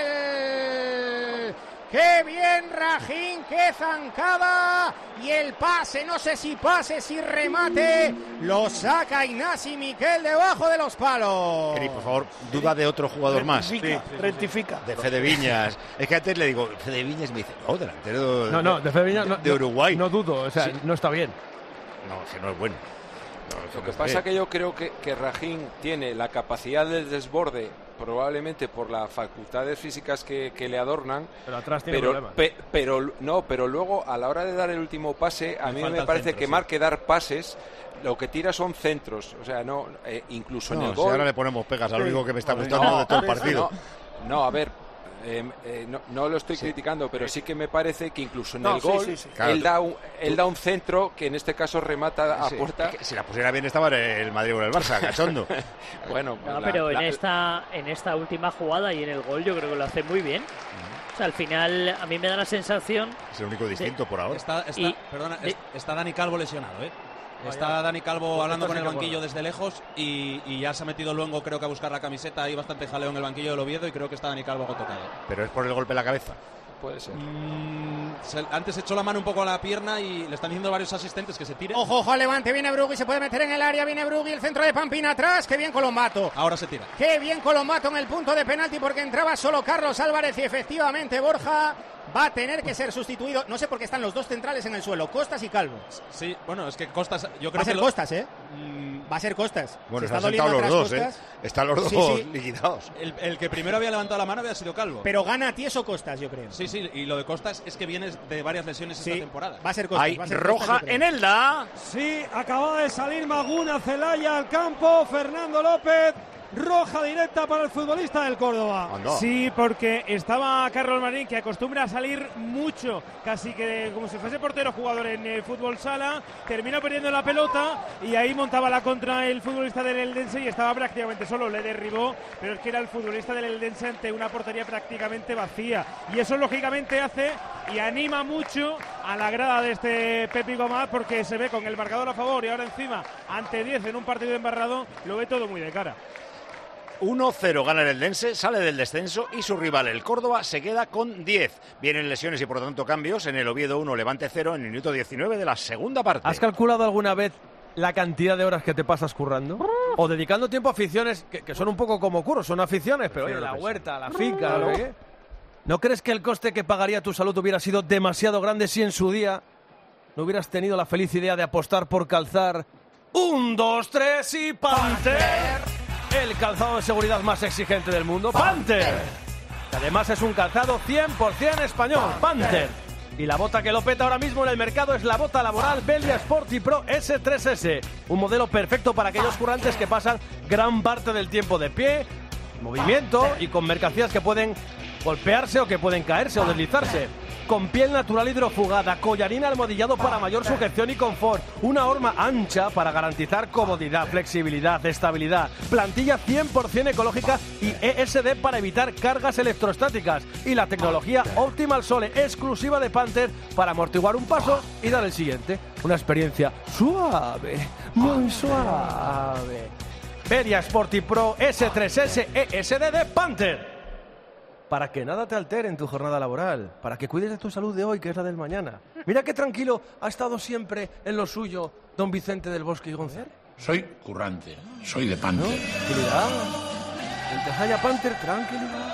¡Qué bien Rahim! ¡Qué zancada! Y el pase, no sé si pase, si remate, lo saca Ignasi Miquel debajo de los palos. Keri, por favor, duda de otro jugador más. Rectifica, rectifica. De Fede Viñas. Es que antes le digo, Fede Viñas, me dice, no, delantero de, No, no, de Fede Viñas no, de Uruguay. No, no dudo, o sea, Sí. no está bien. No, que no es bueno. No, Lo que no pasa es que yo creo que, que Rahim tiene la capacidad del desborde, probablemente por las facultades físicas que, que le adornan, Pero atrás tiene pero, problemas. pe- pero no, pero luego a la hora de dar el último pase, a Le mí falta me el parece centro, que sí. más que dar pases, lo que tira son centros, o sea, no, eh, incluso en No, el si gol. ahora le ponemos pegas al Sí. único que me está No, gustando de todo el no, partido. No, no, a ver, eh, eh, no, no lo estoy sí. criticando, pero sí que me parece que incluso en no, el sí, gol sí, sí. Claro, él, da un, él da un centro que en este caso remata a sí, puerta. Si la pusiera bien estaba el Madrid o el Barça, cachondo. Bueno, no, la, pero la, en esta en esta última jugada y en el gol yo creo que lo hace muy bien. Uh-huh. O sea, al final a mí me da la sensación... Es el único distinto de, por ahora. Está, está, y, perdona, de, está Dani Calvo lesionado, ¿eh? Está Dani Calvo hablando con el banquillo desde lejos y, y ya se ha metido luego, creo que a buscar la camiseta. Hay bastante jaleo en el banquillo del Oviedo y creo que está Dani Calvo tocado. ¿Pero es por el golpe en la cabeza? Puede ser. Mm, se, antes echó la mano un poco a la pierna y le están diciendo varios asistentes que se tire. Ojo, ojo al Levante, viene Brugui, se puede meter en el área, viene Brugui, el centro de Pampina atrás, qué bien Colombato. Ahora se tira. Qué bien Colombato en el punto de penalti porque entraba solo Carlos Álvarez y efectivamente Borja va a tener que ser sustituido. No sé por qué están los dos centrales en el suelo, Costas y Calvo. Sí, bueno, es que Costas, yo creo va a ser que lo... Costas, ¿eh? Mm, va a ser Costas. Bueno, se están sentados los dos, ¿eh? Están los dos sí, sí. liquidados. El, el que primero había levantado la mano había sido Calvo. Pero gana Tieso Costas, yo creo. Sí, sí, y lo de Costas es que viene de varias lesiones sí. esta temporada. Va a ser Costas. Hay va a ser roja Costas, en Elda. Sí, acaba de salir Maguna Celaya al campo. Fernando López. Roja directa para el futbolista del Córdoba. Ando. Sí, porque estaba Carlos Marín, que acostumbra a salir mucho, casi que como si fuese portero jugador en el fútbol sala, terminó perdiendo la pelota y ahí montaba la contra el futbolista del Eldense y estaba prácticamente solo, le derribó, pero es que era el futbolista del Eldense ante una portería prácticamente vacía y eso lógicamente hace y anima mucho a la grada de este Pepi Gómez porque se ve con el marcador a favor y ahora encima ante diez en un partido embarrado, lo ve todo muy de cara. uno cero gana el Eldense, sale del descenso y su rival, el Córdoba, se queda con diez. Vienen lesiones y por lo tanto cambios en el Oviedo uno, Levante cero en el minuto diecinueve de la segunda parte. ¿Has calculado alguna vez la cantidad de horas que te pasas currando? O dedicando tiempo a aficiones que, que son un poco como curros, son aficiones, pero oye, la huerta, la finca, ¿no? ¿No crees que el coste que pagaría tu salud hubiera sido demasiado grande si en su día no hubieras tenido la feliz idea de apostar por calzar un, dos, tres y Panther? El calzado de seguridad más exigente del mundo, Panther. Que además es un calzado cien por ciento español, Panther. Y la bota que lo peta ahora mismo en el mercado es la bota laboral Velia Sporty Pro ese tres ese. Un modelo perfecto para aquellos currantes que pasan gran parte del tiempo de pie, en movimiento y con mercancías que pueden golpearse o que pueden caerse o deslizarse. Con piel natural hidrofugada, collarín almohadillado para mayor sujeción y confort, una horma ancha para garantizar comodidad, flexibilidad, estabilidad, plantilla cien por ciento ecológica y E S D para evitar cargas electrostáticas y la tecnología Optimal Sole exclusiva de Panther para amortiguar un paso y dar el siguiente. Una experiencia suave, muy suave. Velia Sporty Pro ese tres ese E S D de Panther. Para que nada te altere en tu jornada laboral, para que cuides de tu salud de hoy, que es la del mañana. Mira qué tranquilo ha estado siempre en lo suyo don Vicente del Bosque y González. Soy currante, soy de Panther. ¿No? Tranquilidad. En Tejaya Panther, tranquilidad.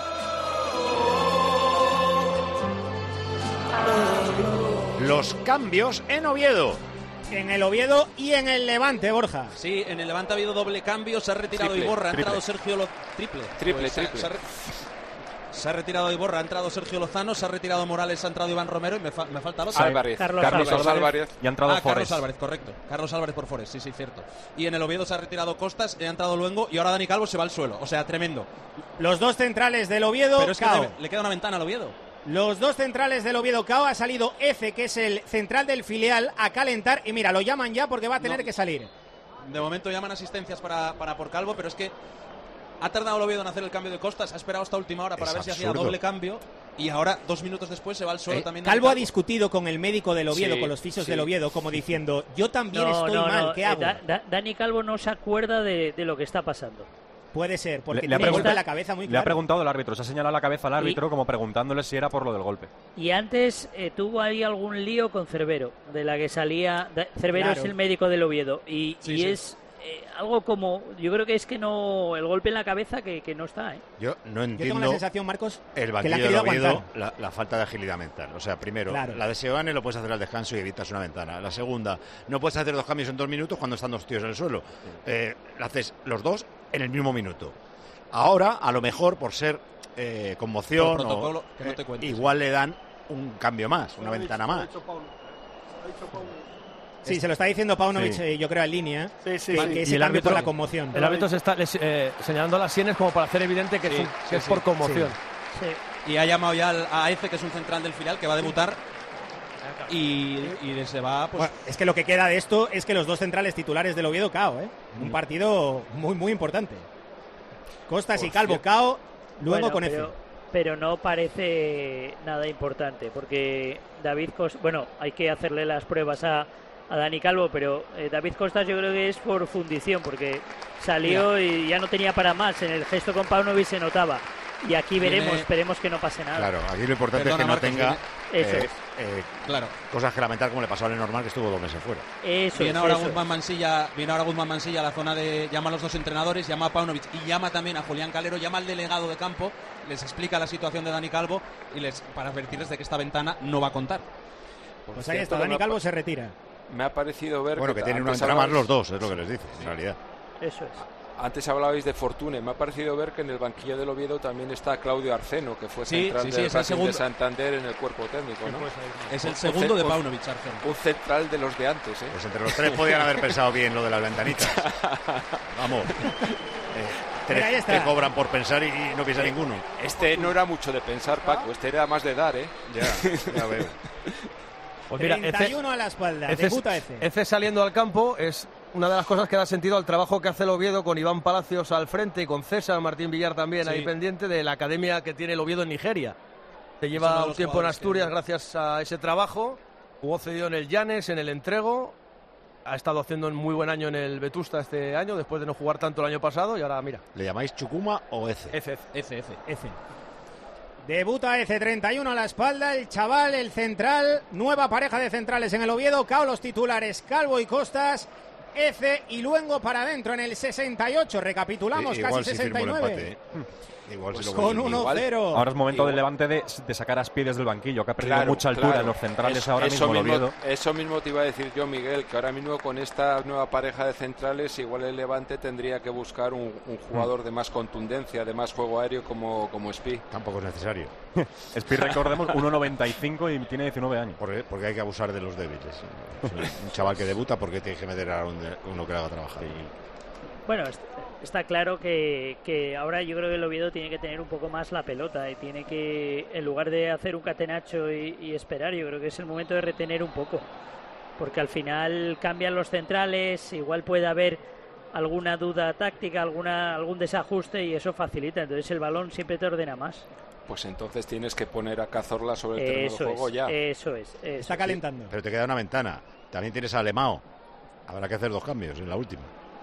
Los cambios en Oviedo. En el Oviedo y en el Levante, Borja. Sí, en el Levante ha habido doble cambio, se ha retirado Triple, Iborra, ha triple. entrado Sergio Lo... Triple. Triple, Pues, triple. Se ha, re... se ha retirado Iborra, ha entrado Sergio Lozano, se ha retirado Morales, ha entrado Iván Romero y me, fa... me falta el otro. Álvarez. Carlos, Carlos Álvarez. Álvarez. Y ha entrado ah, Carlos Forest. Álvarez, correcto. Carlos Álvarez por Forest, sí, sí, cierto. Y en el Oviedo se ha retirado Costas, ha entrado Luengo y ahora Dani Calvo se va al suelo. O sea, tremendo. Los dos centrales del Oviedo, Pero es que Cao. le, le queda una ventana al Oviedo. Los dos centrales del Oviedo, Cao, ha salido F, que es el central del filial, a calentar. Y mira, lo llaman ya porque va a tener No. que salir. De momento llaman asistencias para, para por Calvo, pero es que ha tardado el Oviedo en hacer el cambio de Costas, ha esperado hasta última hora para Es ver si absurdo. hacía doble cambio y ahora, dos minutos después, se va al suelo Eh, también. Calvo ha discutido con el médico del Oviedo, Sí, con los fisios sí. del Oviedo, como diciendo, yo también No, estoy no, mal, no, ¿qué eh, hago? Da- Da- Dani Calvo no se acuerda de, de lo que está pasando. Puede ser, porque Le- le ha tiene golpe preguntado- en la cabeza muy Le ha claro. preguntado el árbitro, se ha señalado la cabeza al árbitro como preguntándole si era por lo del golpe. Y antes eh, tuvo ahí algún lío con Cervero, de la que salía... da- Cervero Claro. es el médico del Oviedo y, Sí, y sí. es eh, algo como... Yo creo que es que no... El golpe en la cabeza que, que no está, ¿eh? Yo no Yo tengo la entiendo sensación, Marcos, el que le ha banquillo del querido Oviedo, aguantar. la, la falta de agilidad mental. O sea, primero, Claro. la de Seoane lo puedes hacer al descanso y evitas una ventana. La segunda, no puedes hacer dos cambios en dos minutos cuando están dos tíos en el suelo. Eh, lo haces los dos en el mismo minuto. Ahora, a lo mejor, por ser eh, conmoción, Por protocolo, o, que no te cuentes. igual le dan un cambio más, una ventana más. Sí, se lo está diciendo Paunovic, Sí. eh, yo creo, en línea. Sí, sí, que, sí. que Y ese el cambio por árbitro- la conmoción. El árbitro se está les- eh, señalando las sienes como para hacer evidente que, Sí, es, un- que sí, es por sí, conmoción. Sí. Y ha llamado ya al- a Eze, que es un central del filial, que va a debutar. Y, y se va, pues... Bueno, es que lo que queda de esto es que los dos centrales titulares del Oviedo cao, ¿eh? Un partido muy, muy importante. Costas Por y Calvo cierto. cao, luego Bueno, con pero, Efe. pero no parece nada importante, porque David Costas, bueno, hay que hacerle las pruebas a, a Dani Calvo, pero eh, David Costas yo creo que es por fundición, porque salió y ya no tenía para más. En el gesto con Paunovic se notaba. Y aquí veremos, Viene- esperemos que no pase nada. Claro, aquí lo importante Perdona, es que no Marcos, tenga viene- Eso eh, es. eh, Claro. cosas que lamentar como le pasó al normal que estuvo dos meses fuera. Eso viene es, ahora eso Guzmán Mansilla, viene ahora Guzmán Mansilla a la zona de, llama a los dos entrenadores, llama a Paunovic y llama también a Julián Calero, llama al delegado de campo, les explica la situación de Dani Calvo y les para advertirles de que esta ventana no va a contar. Pues ahí está, Dani Calvo se retira. Me ha parecido ver Bueno, que tienen una antes ventana más hablabais- los dos, es lo que les dice, en realidad. Eso es. Antes hablabais de Fortune, me ha parecido ver que en el banquillo del Oviedo también está Claudio Arceno, que fue Sí, central sí, sí, del es el Racing de segundo. Santander en el cuerpo técnico, ¿no? Es el Un segundo ce- de un- Paunovic, Arceno. Un central de los de antes, ¿eh? Pues entre los tres podían haber pensado bien lo de las ventanitas. Vamos. Eh, te, Mira, ahí está. te cobran por pensar y, y no piensa ninguno. Este no era mucho de pensar, Paco, este era más de dar, ¿eh? Ya, ya veo. Pues mira, treinta y Efe- uno a la espalda, Efe, debuta Efe. Efe saliendo al campo es una de las cosas que da sentido al trabajo que hace el Oviedo con Iván Palacios al frente y con César Martín Villar también Sí. ahí pendiente de la academia que tiene el Oviedo en Nigeria. Se uno lleva de un los tiempo en jugadores Asturias gracias a ese trabajo. Jugó cedido en el Llanes, en el Entrego. Ha estado haciendo un muy buen año en el Vetusta este año, después de no jugar tanto el año pasado. Y ahora, mira. ¿Le llamáis Chucuma o Ece? Efe. F, F. F. Debuta Ece, treinta y uno a la espalda, el chaval, el central, nueva pareja de centrales en el Oviedo, cao los titulares, Calvo y Costas, Ece y Luengo para adentro en el sesenta y ocho, recapitulamos, Eh, igual casi sí sesenta y firmó el nueve. empate, ¿eh? Igual Pues sí lo con consigue. uno cero. Ahora es momento Igual. del Levante de, de sacar a Aspides del banquillo, que ha perdido Claro, mucha altura claro. en los centrales Eso- ahora eso mismo, el mismo, Oviedo. eso mismo te iba a decir yo, Miguel, que ahora mismo con esta nueva pareja de centrales, igual el Levante tendría que buscar un, un jugador de más contundencia, de más juego aéreo como, como Spi. Tampoco es necesario. Spi, recordemos, uno noventa y cinco y tiene diecinueve años. Porque, porque hay que abusar de los débiles. Es un, un chaval que debuta porque tiene que meter a un- uno que le haga trabajar. Bueno, est- está claro que, que ahora yo creo que el Oviedo tiene que tener un poco más la pelota y tiene que, en lugar de hacer un catenacho y, y esperar, yo creo que es el momento de retener un poco. Porque al final cambian los centrales, igual puede haber alguna duda táctica, alguna algún desajuste y eso facilita. Entonces el balón siempre te ordena más. Pues entonces tienes que poner a Cazorla sobre el terreno Eso de juego es, ya. eso es. eso Está es. calentando. Pero te queda una ventana. También tienes a Alemao. Habrá que hacer dos cambios en la última.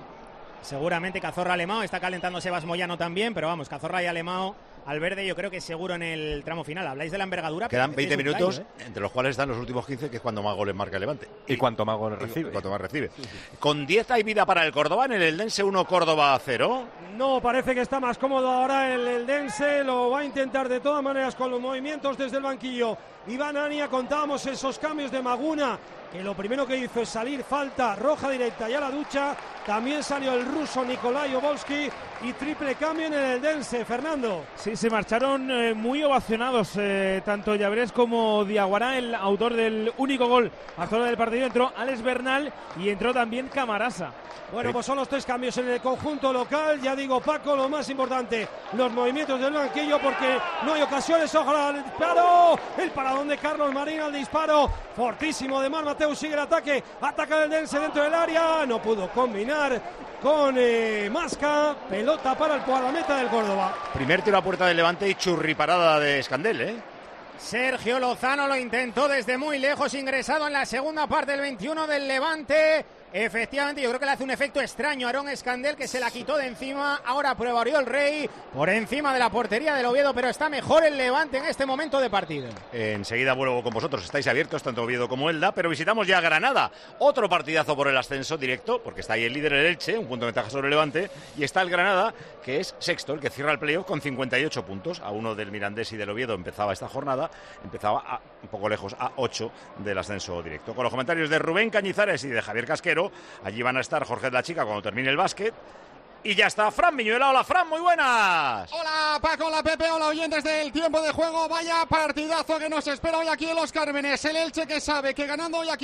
Seguramente Cazorra Alemao, está calentando Sebas Moyano también, pero vamos, Cazorra y Alemao al verde yo creo que seguro en el tramo final. Habláis de la envergadura. Quedan pero veinte es un minutos, gallo, ¿eh? entre los cuales están los últimos quince, que es cuando más goles marca el Levante. Y cuanto más goles Y recibe. cuanto más recibe. Con diez hay vida para el Córdoba en el Eldense uno, Córdoba cero. No, parece que está más cómodo ahora el Eldense, lo va a intentar de todas maneras con los movimientos desde el banquillo. Iván Ania, contábamos esos cambios de Maguna, que lo primero que hizo es salir, falta roja directa y a la ducha. También salió el ruso Nikolai Obolski y triple cambio en el Eldense. Fernando. Sí, se marcharon eh, muy ovacionados eh, tanto Llabrés como Diaguará, el autor del único gol hasta ahora del partido. Entró Alex Bernal y entró también Camarasa. Bueno, pues son los tres cambios en el conjunto local. Ya digo, Paco, lo más importante, los movimientos del banquillo, porque no hay ocasiones. Ojalá el disparo, el paradón de Carlos Marín al disparo, fortísimo de Mar Mateus, sigue el ataque, ataca el Dense dentro del área, no pudo combinar con eh, Masca, pelota para el guardameta del Córdoba. Primer tiro a puerta del Levante y churriparada de Escandel, ¿eh? Sergio Lozano lo intentó desde muy lejos, ingresado en la segunda parte del veintiuno del Levante. Efectivamente, yo creo que le hace un efecto extraño a Aarón Escandel, que se la quitó de encima. Ahora prueba Oriol Rey por encima de la portería del Oviedo, pero está mejor el Levante en este momento de partido. Enseguida vuelvo con vosotros, estáis abiertos, tanto Oviedo como Elda, pero visitamos ya Granada. Otro partidazo por el ascenso directo, porque está ahí el líder, el Elche, un punto de ventaja sobre el Levante, y está el Granada, que es sexto, el que cierra el playoff con cincuenta y ocho puntos. A uno del Mirandés y del Oviedo empezaba esta jornada, empezaba a, un poco lejos, a ocho del ascenso directo. Con los comentarios de Rubén Cañizares y de Javier Casquero, allí van a estar Jorge de la Chica cuando termine el básquet. Y ya está Fran Miñuela. Hola, Fran, muy buenas. Hola Paco, hola Pepe, hola oyentes del tiempo de juego. Vaya partidazo que nos espera hoy aquí en Los Cármenes. El Elche que sabe que ganando hoy aquí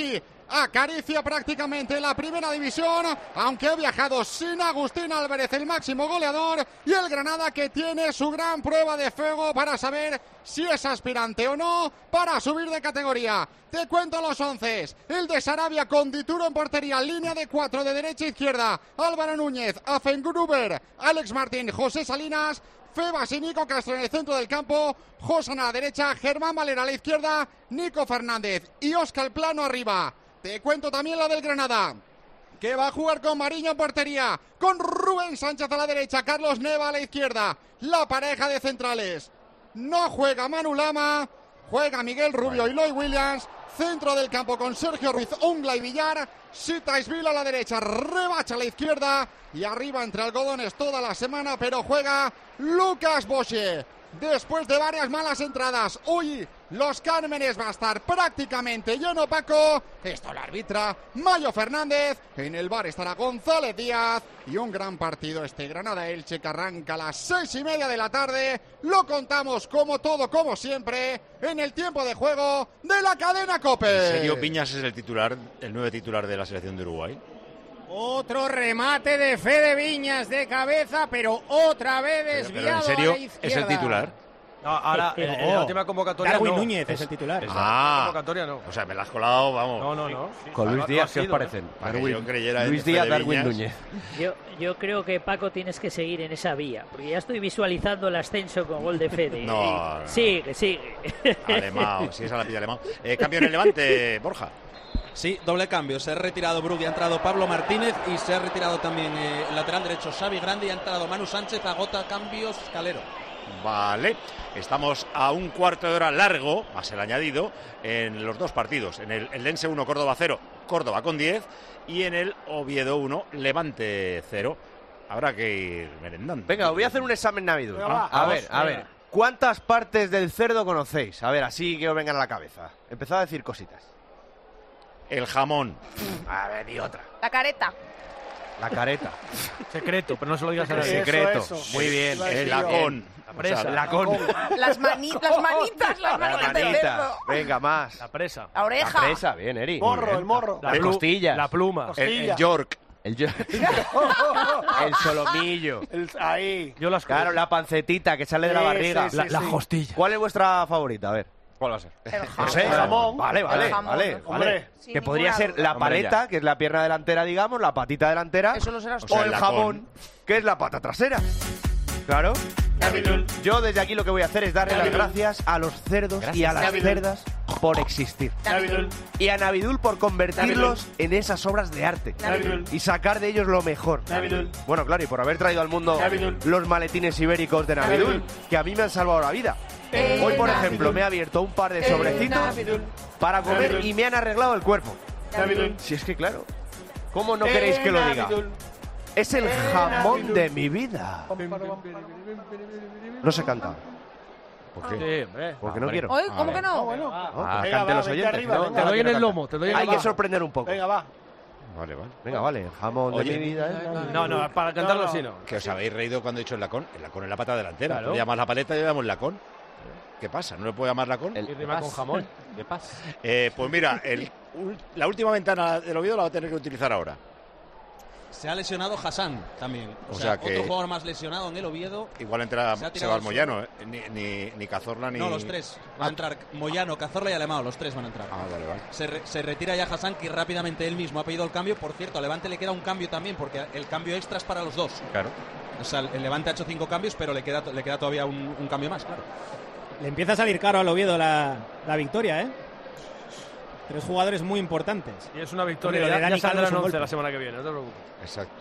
acaricia prácticamente la primera división, aunque ha viajado sin Agustín Álvarez, el máximo goleador, y el Granada que tiene su gran prueba de fuego para saber si es aspirante o no para subir de categoría. Te cuento los once. El de Sarabia con Dituro en portería, línea de cuatro de derecha a izquierda. Álvaro Núñez, Afengruber, Alex Martín, José Salinas, Febas y Nico Castro en el centro del campo, Josan a la derecha, Germán Valera a la izquierda, Nico Fernández y Óscar Plano arriba. Te cuento también la del Granada, que va a jugar con Mariño en portería, con Rubén Sánchez a la derecha, Carlos Neva a la izquierda, la pareja de centrales. No juega Manu Lama, juega Miguel Rubio bueno. y Lloyd Williams. Centro del campo con Sergio Ruiz, Ongla y Villar. Sitaisville a la derecha, Rebacha a la izquierda. Y arriba entre algodones toda la semana, pero juega Lucas Boche. Después de varias malas entradas, hoy Los Cármenes va a estar prácticamente lleno, Paco. Esto lo arbitra Mayo Fernández. En el bar estará González Díaz. Y un gran partido este Granada-Elche que arranca a las seis y media de la tarde. Lo contamos como todo, como siempre, en el tiempo de juego de la cadena COPE. ¿En serio Piñas es el titular, el nueve titular de la selección de Uruguay? Otro remate de Fede Viñas de cabeza, pero otra vez desviado pero, pero en serio, a la izquierda. ¿es el titular? No, ahora, en, en la última convocatoria Darwin no. Núñez es, es el titular. Es ah, convocatoria no. O sea, me la has colado, vamos. No, no, no. Sí. Con Luis Díaz, ¿qué os parecen? Para que yo creyera en Luis Díaz, Darwin Viñas. Núñez. Yo, yo creo que, Paco, tienes que seguir en esa vía, porque ya estoy visualizando el ascenso con gol de Fede. No, no. Sigue, sigue. Alemão, si es a la pilla Alemão. Eh, cambio en el Levante, Borja. Sí, doble cambio. Se ha retirado Brugui, ha entrado Pablo Martínez y se ha retirado también eh, el lateral derecho Xavi Grande y ha entrado Manu Sánchez. Agota cambios Calero. Vale, estamos a un cuarto de hora largo, más el añadido, en los dos partidos. En el Eldense uno, Córdoba cero, Córdoba con diez. Y en el Oviedo uno, Levante cero. Habrá que ir merendando. Venga, voy a hacer un examen navideño. Ah, a vamos, ver, a venga. ver. ¿Cuántas partes del cerdo conocéis? A ver, así que os vengan a la cabeza. Empezad a decir cositas. El jamón. A ver, y otra. La careta. La careta. Secreto, pero no se lo digas a nadie. Secreto. Eso, eso. Muy bien. El lacón. La presa. O sea, lacón. Las, mani las manitas, las La manitas de manita. cerdo. Venga, más. La presa. La oreja. La presa, bien, Eri. Morro, Muy bien. el morro. Las costillas. La pluma. El, el York. El, yo- el solomillo. El- ahí. Yo las Claro, la pancetita que sale de la Sí, barriga. sí, La, sí, la sí. hostilla. ¿Cuál es vuestra favorita? A ver. ¿Cuál va a ser? El No jamón. sé, El jamón. Vale, vale, El jamón, vale, ¿no? vale. Hombre. Sin Que podría ninguna ser duda. la Hombre, paleta, ya. que es la pierna delantera, digamos, la patita delantera. Eso no será O sea, o el el lacón. jamón, que es la pata trasera. Claro. Yo desde aquí lo que voy a hacer es darle las gracias a los cerdos y a las Navidul. cerdas por existir. Navidul. Y a Navidul por convertirlos en esas obras de arte. Navidul. Y sacar de ellos lo mejor. Navidul. Bueno, claro, y por haber traído al mundo Navidul. los maletines ibéricos de Navidul, Navidul. que a mí me han salvado la vida. Eh, Hoy, por Navidul. ejemplo, me he abierto un par de Eh, sobrecitos Navidul. para comer Navidul. y me han arreglado el cuerpo. Navidul. Si es que, claro, ¿cómo no Eh, queréis que lo diga? Navidul. Es el Eh, jamón Navidul. de mi vida. No se canta. ¿Por qué? Sí, hombre. Porque no quiero. Oye, ¿cómo que Ah, no? bueno. Ah, Venga, cante va, los vente oyentes. arriba, No, venga. Te no doy en quiero el cantar. lomo, te doy en Hay el que lomo. sorprender un poco. Venga, va. Vale, vale. Venga, vale, el jamón Oye. de mi vida. ¿eh? No, no, para cantarlo No, no. así no. Que os habéis reído cuando he dicho el lacón. El lacón es la pata delantera. Claro. Tú le llamas la paleta y yo llamo el lacón. ¿Qué pasa? ¿No le puedo llamar lacón? Y rima con jamón. ¿Qué pasa? Eh, pues mira, el, la última ventana del Oviedo la va a tener que utilizar ahora. Se ha lesionado Hassan también. O, O sea, sea que- otro jugador más lesionado en el Oviedo. Igual entra Se ha tirado Sebas al Moyano, ¿eh? Ni, ni, ni Cazorla ni... No, los tres. Van a entrar Moyano, Cazorla y Alemão. Los tres van a entrar. Ah, vale, vale. Se, re- se retira ya Hassan, que rápidamente él mismo ha pedido el cambio. Por cierto, a Levante le queda un cambio también, porque el cambio extra es para los dos. Claro. O sea, el Levante ha hecho cinco cambios, pero le queda, le queda todavía un, un cambio más, claro. Le empieza a salir caro al Oviedo la, la victoria, ¿eh? Tres jugadores muy importantes. Y es una victoria. Hombre, lo de Ya, Dani ya Calvo es saldrán un once golpe. la semana que viene, no te preocupes. Exacto.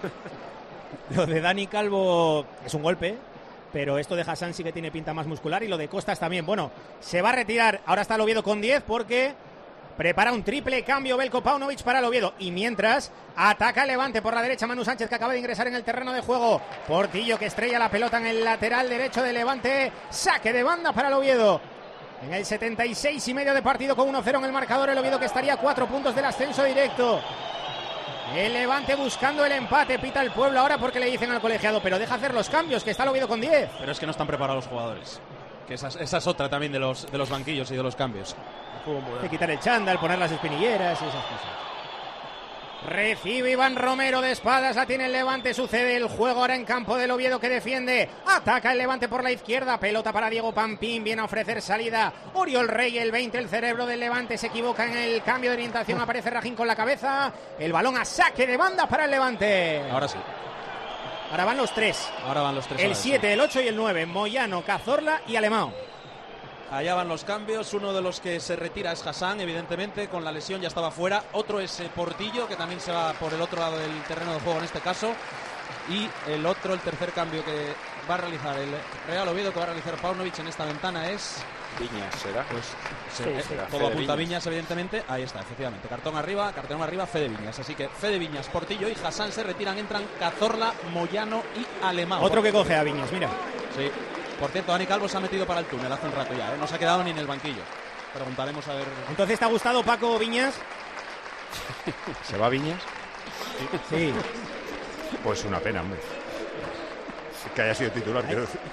Lo de Dani Calvo es un golpe, pero esto de Hassan sí que tiene pinta más muscular y lo de Costas también. Bueno, se va a retirar. Ahora está el Oviedo con diez porque prepara un triple cambio Belko Paunovic para el Oviedo. Y mientras ataca el Levante por la derecha Manu Sánchez, que acaba de ingresar en el terreno de juego. Portillo que estrella la pelota en el lateral derecho de Levante. Saque de banda para el Oviedo. En el setenta y seis y medio de partido con uno cero en el marcador, el Oviedo que estaría a cuatro puntos del ascenso directo. El Levante buscando el empate, pita el Pueblo ahora porque le dicen al colegiado, pero deja hacer los cambios, que está el Oviedo con diez. Pero es que no están preparados los jugadores. Que esa, esa es otra también de los, de los banquillos y de los cambios. De quitar el chándal, poner las espinilleras y esas cosas. Recibe Iván Romero de espaldas, la tiene el Levante, sucede el juego ahora en campo del Oviedo que defiende, ataca el Levante por la izquierda, pelota para Diego Pampín, viene a ofrecer salida Oriol Rey, el veinte, el cerebro del Levante, se equivoca en el cambio de orientación, aparece Rajín con la cabeza, el balón a saque de banda para el Levante. Ahora sí. Ahora van los tres. Ahora van los tres. El siete, el ocho y el nueve, Moyano, Cazorla y Alemão. Allá van los cambios, uno de los que se retira es Hassan, evidentemente, con la lesión ya estaba fuera, otro es eh, Portillo, que también se va por el otro lado del terreno de juego en este caso, y el otro, el tercer cambio que va a realizar el Real Oviedo, que va a realizar Paunovic en esta ventana es... Viñas, ¿será? Pues sí, eh, será todo Fede apunta a Viñas. Viñas, evidentemente, ahí está, efectivamente, cartón arriba, cartón arriba, Fede Viñas, así que Fede Viñas, Portillo y Hassan se retiran, entran Cazorla, Moyano y Alemão. Otro que coge a Viñas, mira. Sí. Por cierto, Dani Calvo se ha metido para el túnel hace un rato ya, ¿eh? No se ha quedado ni en el banquillo. Preguntaremos a ver... Entonces, ¿te ha gustado Paco Viñas? ¿Se va Viñas? Sí. Pues una pena, hombre. Que haya sido titular, quiero decir.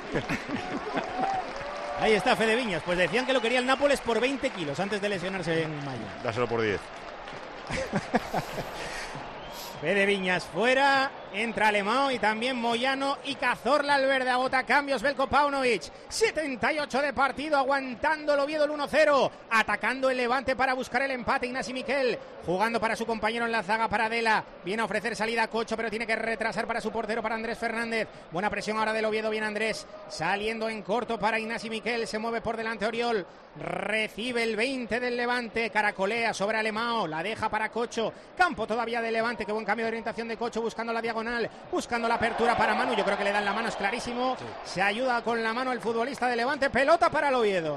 Ahí está Fede Viñas. Pues decían que lo quería el Nápoles por veinte kilos antes de lesionarse en mayo. Dáselo por diez. Fede Viñas fuera, entra Alemão y también Moyano y Cazorla al verde, agota cambios Veljko Paunovic, setenta y ocho de partido, aguantando el Oviedo el uno cero, atacando el Levante para buscar el empate Ignasi Miquel, jugando para su compañero en la zaga para Adela, viene a ofrecer salida a Cocho pero tiene que retrasar para su portero, para Andrés Fernández, buena presión ahora del Oviedo, bien Andrés, saliendo en corto para Ignasi Miquel, se mueve por delante Oriol, recibe el veinte del Levante, caracolea sobre Alemão, la deja para Cocho, campo todavía del Levante, qué buen cambio de orientación de Cocho, buscando la diagonal, buscando la apertura para Manu, yo creo que le dan la mano, es clarísimo, sí. Se ayuda con la mano el futbolista de Levante, pelota para el Oviedo.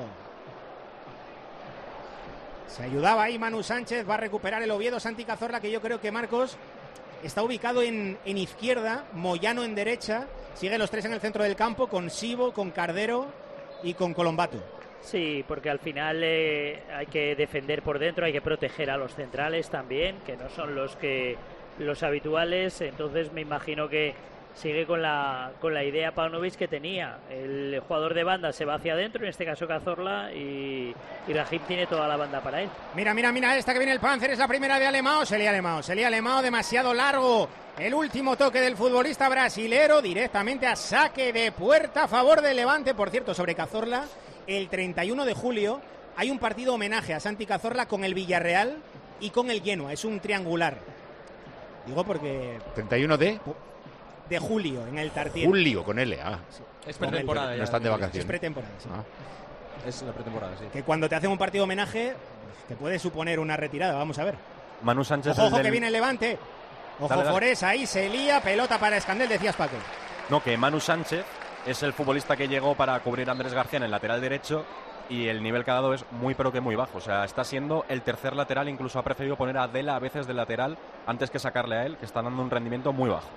Se ayudaba ahí Manu Sánchez, va a recuperar el Oviedo, Santi Cazorla, que yo creo que Marcos está ubicado en, en izquierda, Moyano en derecha, siguen los tres en el centro del campo, con Sibo, con Cardero y con Colombato. Sí, porque al final eh, hay que defender por dentro, hay que proteger a los centrales también, que no son los que los habituales, entonces me imagino que sigue con la con la idea Paunovic que tenía. El jugador de banda se va hacia adentro, en este caso Cazorla, y, y Rajín tiene toda la banda para él. Mira, mira, mira, esta que viene el Panzer, es la primera de Alemão, se lía Alemão, se lía Alemão, demasiado largo. El último toque del futbolista brasilero, directamente a saque de puerta a favor del Levante. Por cierto, sobre Cazorla, el treinta y uno de julio hay un partido homenaje a Santi Cazorla con el Villarreal y con el Genoa, es un triangular. Digo porque... ¿treinta y uno de? De julio, en el Tartiere. Julio, con L, ah. Sí. Es pretemporada ya. No están de vacaciones. Es pretemporada, sí. Ah. Es la pretemporada, sí. Que cuando te hacen un partido homenaje, te puede suponer una retirada, vamos a ver. Manu Sánchez... Ojo, ojo del... que viene el Levante. Ojo, dale, dale. Forés, ahí se lía, pelota para Escandel, decías Paco. No, que Manu Sánchez es el futbolista que llegó para cubrir a Andrés García en el lateral derecho y el nivel que ha dado es muy pero que muy bajo. O sea, está siendo el tercer lateral, incluso ha preferido poner a Adela a veces de lateral antes que sacarle a él, que está dando un rendimiento muy bajo.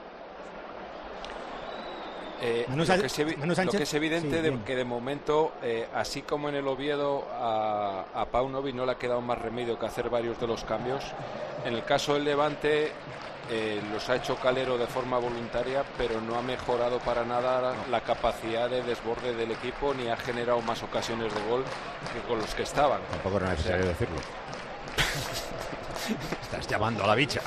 Eh, Manu lo, Sánchez, que es evi- Manu Sánchez, lo que es evidente sí, de, bien. que de momento, eh, así como en el Oviedo a, a Paunovic no le ha quedado más remedio que hacer varios de los cambios, en el caso del Levante eh, los ha hecho Calero de forma voluntaria, pero no ha mejorado para nada la capacidad de desborde del equipo ni ha generado más ocasiones de gol que con los que estaban. Tampoco era necesario o sea, decirlo. Estás llamando a la bicha.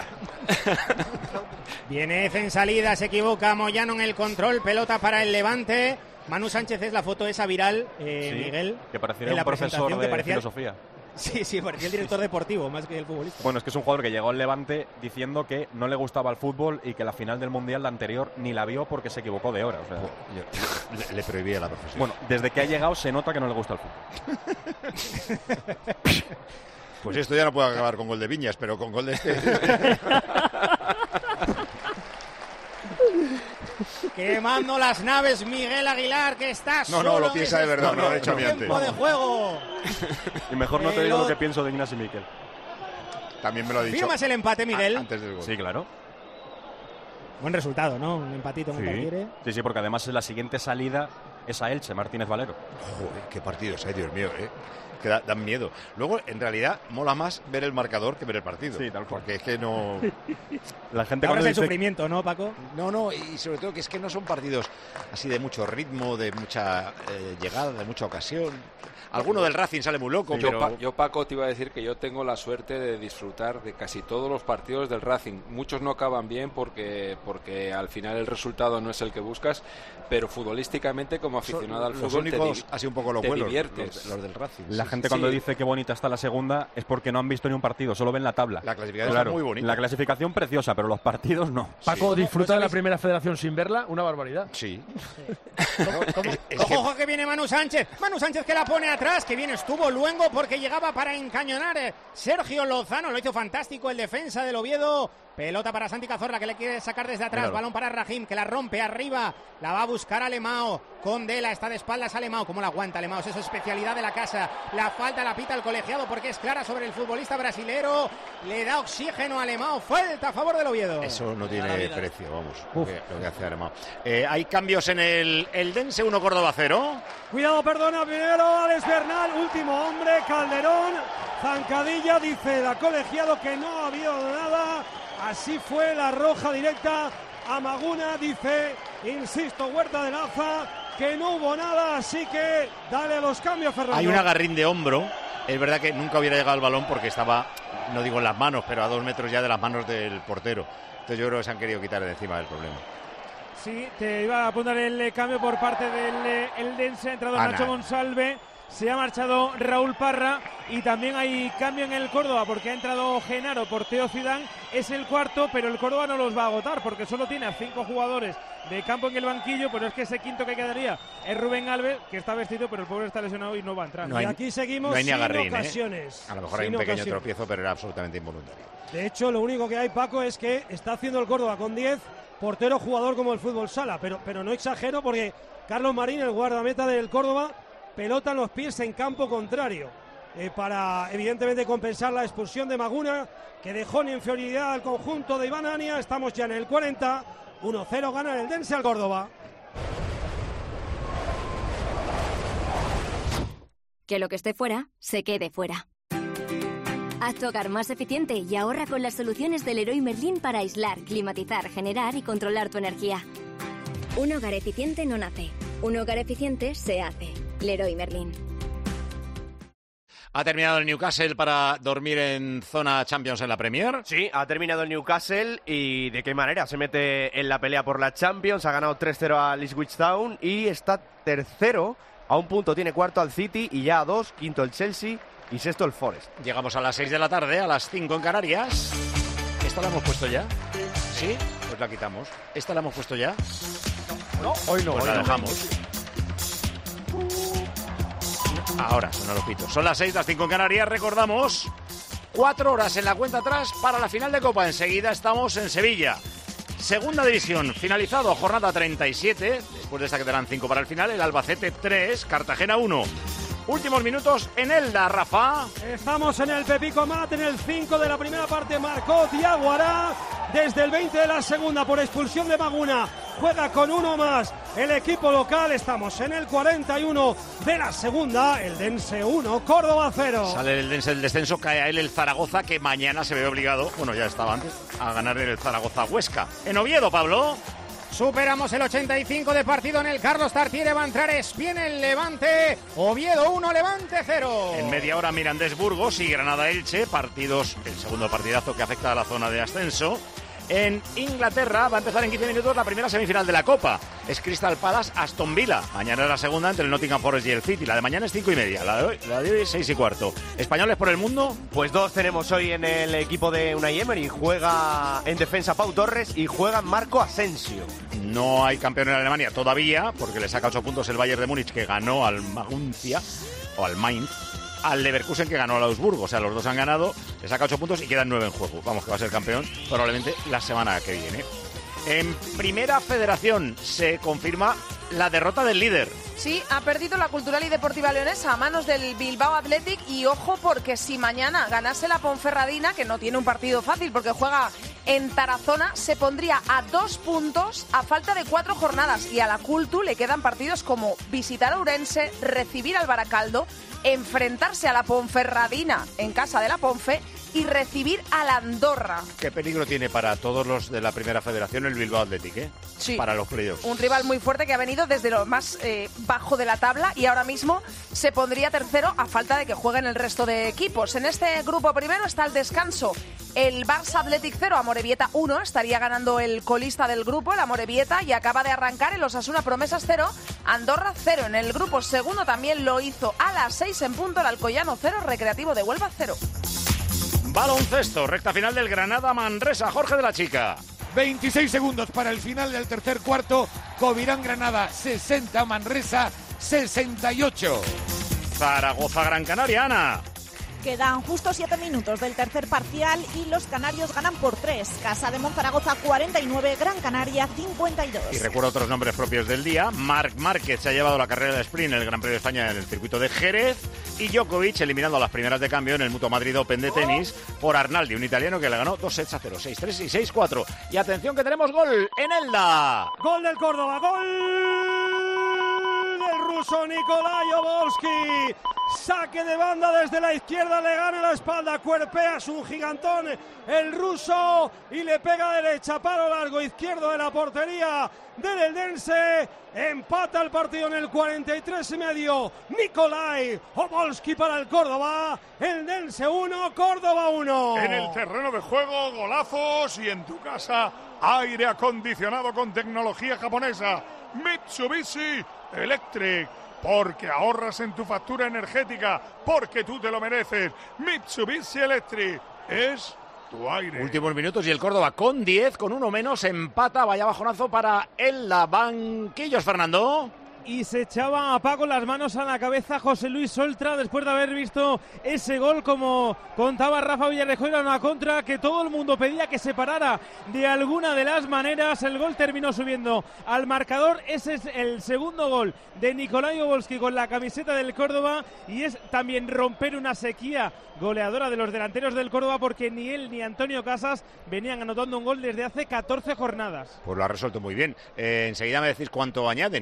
Viene en salida, se equivoca Moyano en el control, pelota para el Levante. Manu Sánchez es la foto esa viral, eh, sí, Miguel. Que pareciera un profesor de que parecía... filosofía. Sí, sí, parecía el director deportivo más que el futbolista. Bueno, es que es un jugador que llegó al Levante diciendo que no le gustaba el fútbol y que la final del Mundial, la anterior, ni la vio porque se equivocó de hora. O sea, oh, le, le prohibía la profesión. Bueno, desde que ha llegado se nota que no le gusta el fútbol. Pues esto ya no puede acabar con gol de Viñas, pero con gol de este... Quemando las naves Miguel Aguilar, que está No, no, lo piensa de verdad, no lo ha hecho a mí antes. Tiempo de juego. Y mejor no te digo lo que pienso de Ignasi Miquel. También me lo ha dicho. ¿Firmas el empate, Miguel? Antes del gol. Sí, claro. Buen resultado, ¿no? Un empatito en sí. el Tartiere. Sí, sí, porque además la siguiente salida es a Elche, Martínez Valero. Joder, qué partidos hay, Dios mío, ¿eh? que da, dan miedo. Luego, en realidad, mola más ver el marcador que ver el partido. Sí, tal cual. Porque es que no... La gente Ahora cuando es el dice... sufrimiento, ¿no, Paco? No, no, y sobre todo que es que no son partidos así de mucho ritmo, de mucha eh, llegada, de mucha ocasión. Alguno del Racing sale muy loco, yo, pero... Pa- yo, Paco, te iba a decir que yo tengo la suerte de disfrutar de casi todos los partidos del Racing. Muchos no acaban bien porque, porque al final el resultado no es el que buscas, pero futbolísticamente, como aficionado al Los fútbol, te, únicos, di- así un poco te locuelos, diviertes. los, los del Racing. La Sí, gente sí, cuando sí. dice qué bonita está la segunda es porque no han visto ni un partido, solo ven la tabla. La clasificación Claro, es muy bonita. la clasificación preciosa, pero los partidos no. Paco, Sí. disfruta de la primera federación sin verla, una barbaridad. Sí. Ojo, ojo que viene Manu Sánchez. Manu Sánchez que la pone atrás, que bien estuvo Luengo porque llegaba para encañonar eh, Sergio Lozano. Lo hizo fantástico el defensa del Oviedo. Pelota para Santi Cazorla que le quiere sacar desde atrás. Míralo. Balón para Rahim que la rompe arriba. La va a buscar Alemao. Condela está de espaldas Alemao. ¿Cómo la aguanta Alemao? Es su especialidad de la casa. La falta la pita el colegiado porque es clara sobre el futbolista brasilero. Le da oxígeno a Alemao. Falta a favor del Oviedo. Eso no tiene vida. precio, vamos, lo que, lo que hace Armado. Eh, hay cambios en el Eldense, uno Córdoba cero. Cuidado, perdona, primero Alex Bernal, último hombre, Calderón, zancadilla, dice la colegiado que no ha habido nada, así fue la roja directa a Maguna, dice, insisto, Huerta de Laza, que no hubo nada, así que dale a los cambios, Fernando. Hay un agarrín de hombro. Es verdad que nunca hubiera llegado el balón porque estaba, no digo en las manos, pero a dos metros ya de las manos del portero. Entonces yo creo que se han querido quitar de encima del problema. Sí, te iba a apuntar el eh, cambio por parte del eh, Eldense, ha entrado Ana. Nacho Monsalve, se ha marchado Raúl Parra y también hay cambio en el Córdoba porque ha entrado Genaro por Teo Zidane, es el cuarto, pero el Córdoba no los va a agotar porque solo tiene a cinco jugadores de campo en el banquillo, pero es que ese quinto que quedaría es Rubén Alves, que está vestido, pero el pobre está lesionado y no va a entrar. No hay- y aquí seguimos no hay ni sin agarrín, ¿eh? ocasiones. A lo mejor hay Sin un pequeño ocasiones. tropiezo, pero era absolutamente involuntario. De hecho, lo único que hay, Paco, es que está haciendo el Córdoba con diez, portero jugador como el fútbol sala, pero, pero no exagero porque Carlos Marín, el guardameta del Córdoba, pelota en los pies en campo contrario, eh, para evidentemente compensar la expulsión de Maguna, que dejó en inferioridad al conjunto de Iván Ania. Estamos ya en el cuarenta, uno cero gana el Eldense al Córdoba. Que lo que esté fuera, se quede fuera. Haz tu hogar más eficiente y ahorra con las soluciones del Leroy Merlin para aislar, climatizar, generar y controlar tu energía. Un hogar eficiente no nace. Un hogar eficiente se hace. Leroy Merlin. ¿Ha terminado el Newcastle para dormir en zona Champions en la Premier? Sí, ha terminado el Newcastle y de qué manera se mete en la pelea por la Champions. Ha ganado tres cero al Ipswich Town y está tercero. A un punto tiene cuarto al City y ya a dos, quinto el Chelsea y sexto el Forest. Llegamos a las seis de la tarde, a las cinco en Canarias. ¿Esta la hemos puesto ya? ¿Sí? Pues la quitamos. ¿Esta la hemos puesto ya? No, hoy no. Pues hoy la no. dejamos. Ahora suena los pitos. Son las seis, las cinco en Canarias. Recordamos, cuatro horas en la cuenta atrás para la final de Copa. Enseguida estamos en Sevilla. Segunda división, finalizado, jornada treinta y siete. Después de esta quedarán cinco para el final. El Albacete tres, Cartagena uno. Últimos minutos en Elda, Rafa. Estamos en el Pepico Mat, en el cinco de la primera parte, marcó Diaguará desde el veinte de la segunda por expulsión de Maguna. Juega con uno más el equipo local, estamos en el cuarenta y uno de la segunda, el Dense uno, Córdoba cero. Sale el Dense del descenso, cae a él el Zaragoza, que mañana se ve obligado, bueno, ya estaba antes, a ganar el Zaragoza Huesca. En Oviedo, Pablo. Superamos el ochenta y cinco de partido en el Carlos Tartiere. Va a entrar Espien el Levante. Oviedo uno, Levante cero. En media hora Mirandés Burgos y Granada Elche, partidos, el segundo partidazo que afecta a la zona de ascenso. En Inglaterra va a empezar en quince minutos la primera semifinal de la Copa. Es Crystal Palace Aston Villa. Mañana es la segunda entre el Nottingham Forest y el City. La de mañana es cinco y media. La de hoy, la de hoy es seis y cuarto. ¿Españoles por el mundo? Pues dos tenemos hoy en el equipo de Unai Emery. Juega en defensa Pau Torres y juega Marco Asensio. No hay campeón en Alemania todavía, porque le saca ocho puntos el Bayern de Múnich, que ganó al Maguncia, o al Mainz, al Leverkusen, que ganó al Augsburgo. O sea, los dos han ganado, le saca ocho puntos y quedan nueve en juego. Vamos, que va a ser campeón probablemente la semana que viene. En Primera Federación se confirma la derrota del líder. Sí, ha perdido la Cultural y Deportiva Leonesa a manos del Bilbao Athletic y ojo porque si mañana ganase la Ponferradina, que no tiene un partido fácil porque juega en Tarazona se pondría a dos puntos a falta de cuatro jornadas y a la Cultu le quedan partidos como visitar a Ourense, recibir al Baracaldo, enfrentarse a la Ponferradina en casa de la Ponfe y recibir a la Andorra. ¿Qué peligro tiene para todos los de la Primera Federación el Bilbao Athletic, eh? Sí. Para los playoffs. Un rival muy fuerte que ha venido desde lo más eh, bajo de la tabla y ahora mismo se pondría tercero a falta de que jueguen el resto de equipos. En este grupo primero está el descanso. El Barça Athletic cero, Amorebieta uno, estaría ganando el colista del grupo, el Amorebieta, y acaba de arrancar el Osasuna Promesas cero, Andorra cero. En el grupo segundo también lo hizo a las seis en punto el Alcoyano cero, Recreativo de Huelva cero. Baloncesto, recta final del Granada Manresa, Jorge de la Chica. veintiséis segundos para el final del tercer cuarto. Covirán Granada sesenta, Manresa sesenta y ocho. Zaragoza Gran Canaria, Ana. Quedan justo siete minutos del tercer parcial y los canarios ganan por tres. Casa de Monzaragoza cuarenta y nueve, Gran Canaria cincuenta y dos. Y recuerdo otros nombres propios del día. Marc Márquez se ha llevado la carrera de sprint en el Gran Premio de España en el circuito de Jerez. Y Djokovic eliminando a las primeras de cambio en el Mutua Madrid Open de tenis por Arnaldi, un italiano que le ganó dos sets a cero, seis tres y seis cuatro. Y atención que tenemos gol en Elda. Gol del Córdoba, gol del ruso Nikolai Obolski. Saque de banda desde la izquierda, le gana la espalda, cuerpea su gigantón el ruso y le pega derecha, palo largo izquierdo de la portería del Eldense. Empata el partido en el cuarenta y tres y medio. Nikolai Obolski para el Córdoba. Eldense uno, Córdoba uno. En el terreno de juego, golazos, y en tu casa, aire acondicionado con tecnología japonesa. Mitsubishi Electric. Porque ahorras en tu factura energética, porque tú te lo mereces. Mitsubishi Electric es tu aire. Últimos minutos y el Córdoba con diez, con uno menos, empata. Vaya bajonazo para el banquillos, Fernando. Y se echaba a Paco las manos a la cabeza José Luis Oltra después de haber visto ese gol, como contaba Rafa Villarejo, era una contra que todo el mundo pedía que se parara de alguna de las maneras. El gol terminó subiendo al marcador. Ese es el segundo gol de Nikolai Obolski con la camiseta del Córdoba y es también romper una sequía goleadora de los delanteros del Córdoba, porque ni él ni Antonio Casas venían anotando un gol desde hace catorce jornadas. Pues lo ha resuelto muy bien. Eh, enseguida me decís cuánto añaden.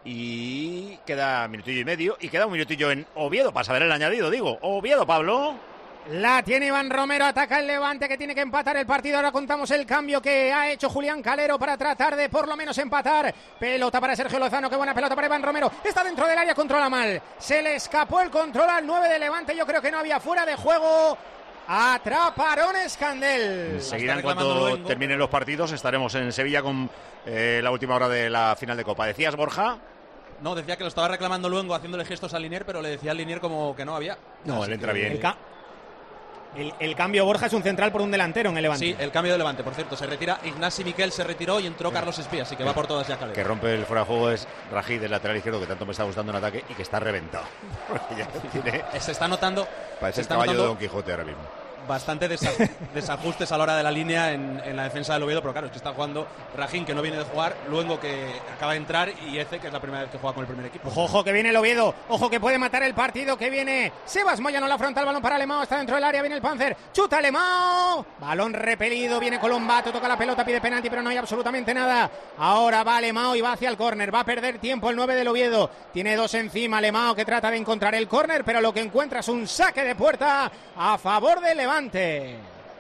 Y queda un minutillo y medio. Y queda un minutillo en Oviedo para saber el añadido, digo. Oviedo, Pablo. La tiene Iván Romero, ataca el Levante que tiene que empatar el partido. Ahora contamos el cambio que ha hecho Julián Calero para tratar de por lo menos empatar. Pelota para Sergio Lozano, qué buena pelota para Iván Romero. Está dentro del área, controla mal. Se le escapó el control al nueve de Levante. Yo creo que no había fuera de juego. Atrapa Arones Candel. Enseguida, en cuanto terminen los partidos, estaremos en Sevilla con eh, la última hora de la final de Copa. ¿Decías, Borja? No, decía que lo estaba reclamando Luengo haciéndole gestos al Linier, pero le decía al Linier como que no había. No, él entra bien. El, ca el, el cambio, Borja, es un central por un delantero en el Levante. Sí, el cambio de Levante, por cierto. Se retira Ignasi Miquel, se retiró y entró Carlos Espía, así que va por todas ya Calero. Que rompe el fuera de juego es Rajid, el lateral izquierdo, que tanto me está gustando en ataque y que está reventado. Ya tiene... Se está notando... Parece se el está caballo notando... de Don Quijote ahora mismo. Bastante desajustes a la hora de la línea en, en la defensa del Oviedo, pero claro, es que está jugando Rajín, que no viene de jugar, Luengo, que acaba de entrar, y Eze, que es la primera vez que juega con el primer equipo. Ojo, ojo, que viene el Oviedo, ojo que puede matar el partido, que viene Sebas Moyano, la frontal, balón para Alemão, está dentro del área, viene el Panzer, chuta Alemão, balón repelido, viene Colombato, toca la pelota, pide penalti, pero no hay absolutamente nada. Ahora va Alemão y va hacia el córner, va a perder tiempo el nueve del Oviedo, tiene dos encima Alemão, que trata de encontrar el córner, pero lo que encuentra es un saque de puerta a favor del Levante.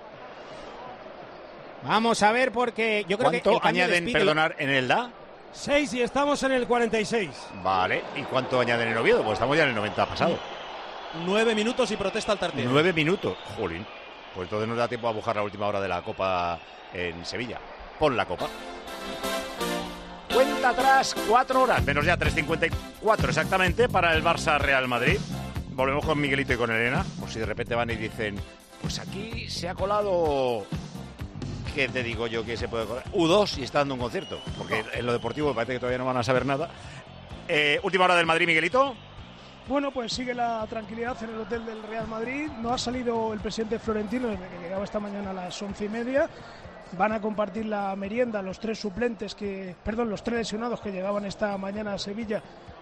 Vamos a ver, porque yo creo que... ¿Cuánto añaden, perdonar, en el D A? seis y estamos en el cuarenta y seis. Vale, ¿y cuánto añaden en Oviedo? Pues estamos ya en el noventa pasado. Nueve minutos y protesta al Tartiere. Nueve minutos, jolín. Pues entonces nos da tiempo a buscar la última hora de la Copa en Sevilla. Pon la Copa. Cuenta atrás, cuatro horas, menos ya tres cincuenta y cuatro exactamente para el Barça Real Madrid. Volvemos con Miguelito y con Elena, por si de repente van y dicen, pues aquí se ha colado... ¿Qué te digo yo que se puede colar? U dos y está dando un concierto, porque en lo deportivo me parece que todavía no van a saber nada. Eh, última hora del Madrid, Miguelito. Bueno, pues sigue la tranquilidad en el hotel del Real Madrid. No ha salido el presidente Florentino, desde que llegaba esta mañana a las once y media. Van a compartir la merienda los tres suplentes que, perdón, los tres lesionados que llegaban esta mañana a Sevilla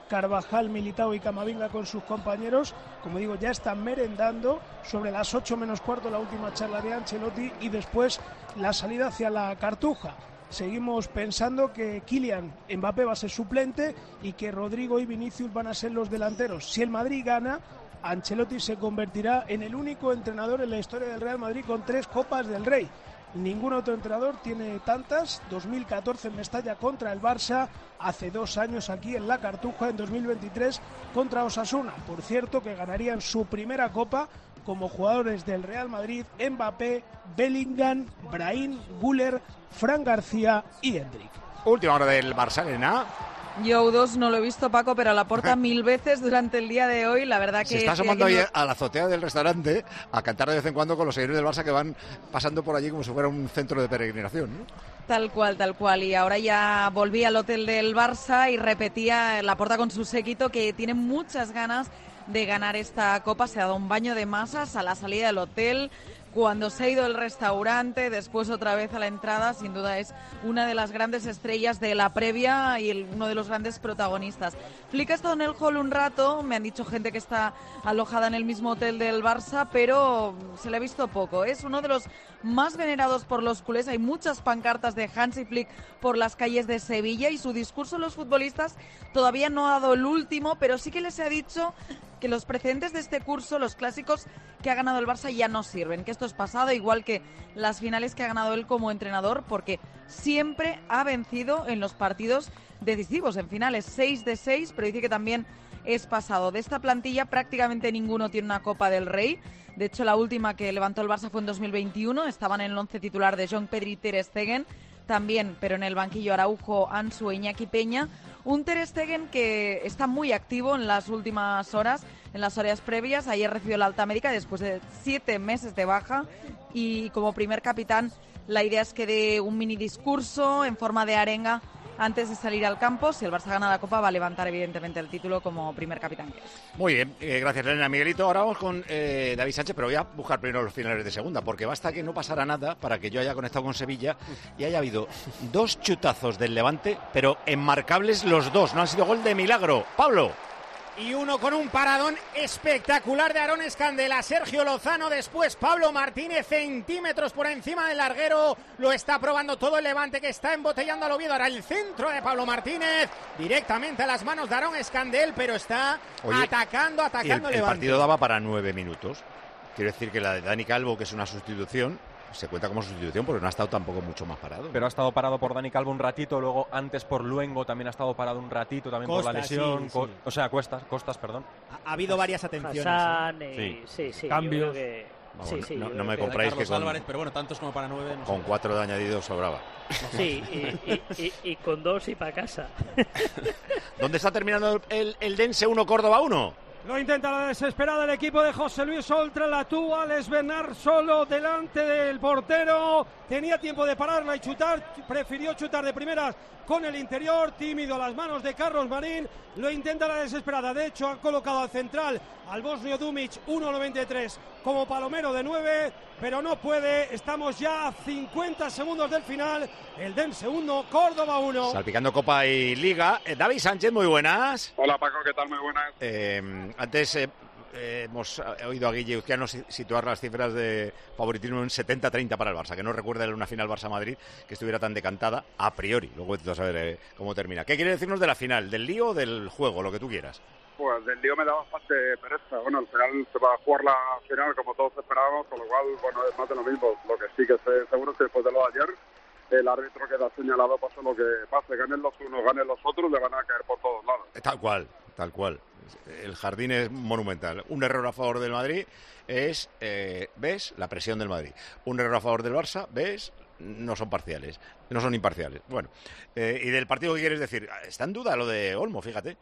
Carvajal, Militao y Camavinga con sus compañeros. Como digo, ya están merendando. Sobre las ocho menos cuarto la última charla de Ancelotti y después la salida hacia la Cartuja. Seguimos pensando que Kylian Mbappé va a ser suplente y que Rodrigo y Vinicius van a ser los delanteros. Si el Madrid gana, Ancelotti se convertirá en el único entrenador en la historia del Real Madrid con tres Copas del Rey. Ningún otro entrenador tiene tantas. dos mil catorce en Mestalla contra el Barça, hace dos años aquí en la Cartuja, en dos mil veintitrés contra Osasuna. Por cierto, que ganarían su primera Copa como jugadores del Real Madrid: Mbappé, Bellingham, Brahim, Güler, Fran García y Hendrik. Última hora del Barça-Elena. Yo dos no lo he visto, Paco, pero a la porta mil veces durante el día de hoy. La verdad que... Se está asomando ahí no... a la azotea del restaurante a cantar de vez en cuando con los seguidores del Barça que van pasando por allí como si fuera un centro de peregrinación, ¿no? Tal cual, tal cual. Y ahora ya volví al hotel del Barça y repetía Laporta con su séquito que tiene muchas ganas de ganar esta Copa. Se ha dado un baño de masas a la salida del hotel, cuando se ha ido al restaurante, después otra vez a la entrada. Sin duda es una de las grandes estrellas de la previa y el, uno de los grandes protagonistas. Flick ha estado en el hall un rato, me han dicho gente que está alojada en el mismo hotel del Barça, pero se le ha visto poco. Es uno de los más venerados por los culés. Hay muchas pancartas de Hansi Flick por las calles de Sevilla y su discurso a los futbolistas todavía no ha dado el último, pero sí que les ha dicho que los precedentes de este curso, los clásicos que ha ganado el Barça, ya no sirven, que esto es pasado, igual que las finales que ha ganado él como entrenador, porque siempre ha vencido en los partidos decisivos, en finales seis de seis, pero dice que también es pasado. De esta plantilla prácticamente ninguno tiene una Copa del Rey. De hecho, la última que levantó el Barça fue en dos mil veintiuno, estaban en el once titular de John Pedri y Ter Stegen, también, pero en el banquillo Araujo, Ansu e Iñaki Peña. Un Ter Stegen que está muy activo en las últimas horas, en las horas previas. Ayer recibió la alta médica después de siete meses de baja y como primer capitán la idea es que dé un mini discurso en forma de arenga antes de salir al campo. Si el Barça gana la Copa va a levantar evidentemente el título como primer capitán. Muy bien, eh, gracias Elena. Miguelito, ahora vamos con eh, David Sánchez, pero voy a buscar primero los finales de segunda, porque basta que no pasara nada para que yo haya conectado con Sevilla y haya habido dos chutazos del Levante, pero enmarcables los dos, no han sido gol de milagro. Pablo. Y uno con un paradón espectacular de Aarón Escandela. Sergio Lozano, después Pablo Martínez, centímetros por encima del larguero. Lo está probando todo el Levante, que está embotellando al Oviedo. Ahora el centro de Pablo Martínez, directamente a las manos de Aarón Escandel, pero está Oye, atacando, atacando el, el Levante. El partido daba para nueve minutos. Quiero decir que la de Dani Calvo, que es una sustitución, se cuenta como sustitución porque no ha estado tampoco mucho más parado. Pero ha estado parado por Dani Calvo un ratito, luego antes por Luengo también ha estado parado un ratito, también Costa, por la lesión. Sí, Co sí. O sea, Cuestas, Costas, perdón. Ha, ha habido varias atenciones. Hassan, ¿eh? Sí, sí, sí. Cambios. Que... Vamos, sí, sí, no, no me me compráis que con, Álvarez, pero bueno, tantos como para nueve. No con sé. cuatro de añadidos sobraba. Sí, y, y, y, y con dos y para casa. ¿Dónde está terminando el, el Dense uno, Córdoba uno? Lo intenta la desesperada el equipo de José Luis Oltra, la tuvo Alex Bernard solo delante del portero, tenía tiempo de pararla y chutar, prefirió chutar de primeras con el interior, tímido a las manos de Carlos Marín, lo intenta la desesperada, de hecho ha colocado al central al bosnio Dumic uno noventa y tres como palomero de nueve, pero no puede, estamos ya a cincuenta segundos del final, el Dense uno, Córdoba uno. Salpicando Copa y Liga, eh, David Sánchez, muy buenas. Hola Paco, ¿qué tal? Muy buenas. Eh, antes eh, eh, hemos oído a Guille Uzquiano situar las cifras de favoritismo en setenta treinta para el Barça, que no recuerda una final Barça-Madrid que estuviera tan decantada a priori. Luego vamos a ver eh, cómo termina. ¿Qué quiere decirnos de la final? ¿Del lío o del juego? Lo que tú quieras. Pues del lío me da bastante pereza. Bueno, al final se va a jugar la final como todos esperábamos, con lo cual, bueno, es más de lo mismo. Lo que sí que sé seguro es que después de lo de ayer, el árbitro queda señalado, pase lo que pase, ganen los unos, ganen los otros, le van a caer por todos lados. Tal cual, tal cual. El jardín es monumental. Un error a favor del Madrid es, eh, ¿ves? La presión del Madrid. Un error a favor del Barça, ¿ves? No son parciales, no son imparciales. Bueno, eh, ¿y del partido qué quieres decir? Está en duda lo de Olmo, fíjate.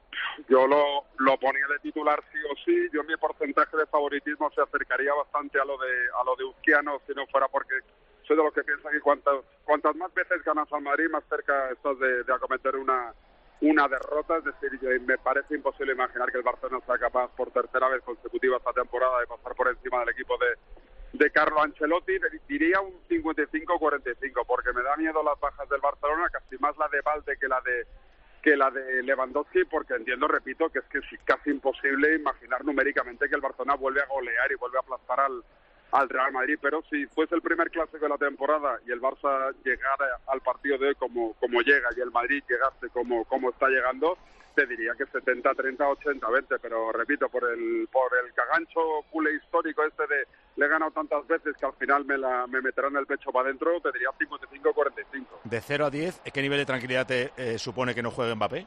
Yo lo, lo ponía de titular sí o sí. Yo mi porcentaje de favoritismo se acercaría bastante a lo de a lo de Uzquiano, si no fuera porque soy de los que piensan que cuantas cuantas más veces ganas al Madrid, más cerca estás de, de acometer una una derrota. Es decir, me parece imposible imaginar que el Barcelona sea capaz por tercera vez consecutiva esta temporada de pasar por encima del equipo de, de Carlo Ancelotti. Diría un cincuenta y cinco cuarenta y cinco, porque me da miedo las bajas del Barcelona, casi más la de Valde que la de que la de Lewandowski, porque entiendo, repito, que es que es casi imposible imaginar numéricamente que el Barcelona vuelve a golear y vuelve a aplastar al, al Real Madrid, pero si fuese el primer clásico de la temporada y el Barça llegara al partido de hoy como, como llega y el Madrid llegase como, como está llegando, te diría que setenta treinta, ochenta veinte, pero repito, por el por el cagancho culé histórico este de le he ganado tantas veces que al final me, la, me meterán el pecho para adentro, te diría cincuenta y cinco cuarenta y cinco. De cero a diez, ¿qué nivel de tranquilidad te eh, supone que no juegue Mbappé?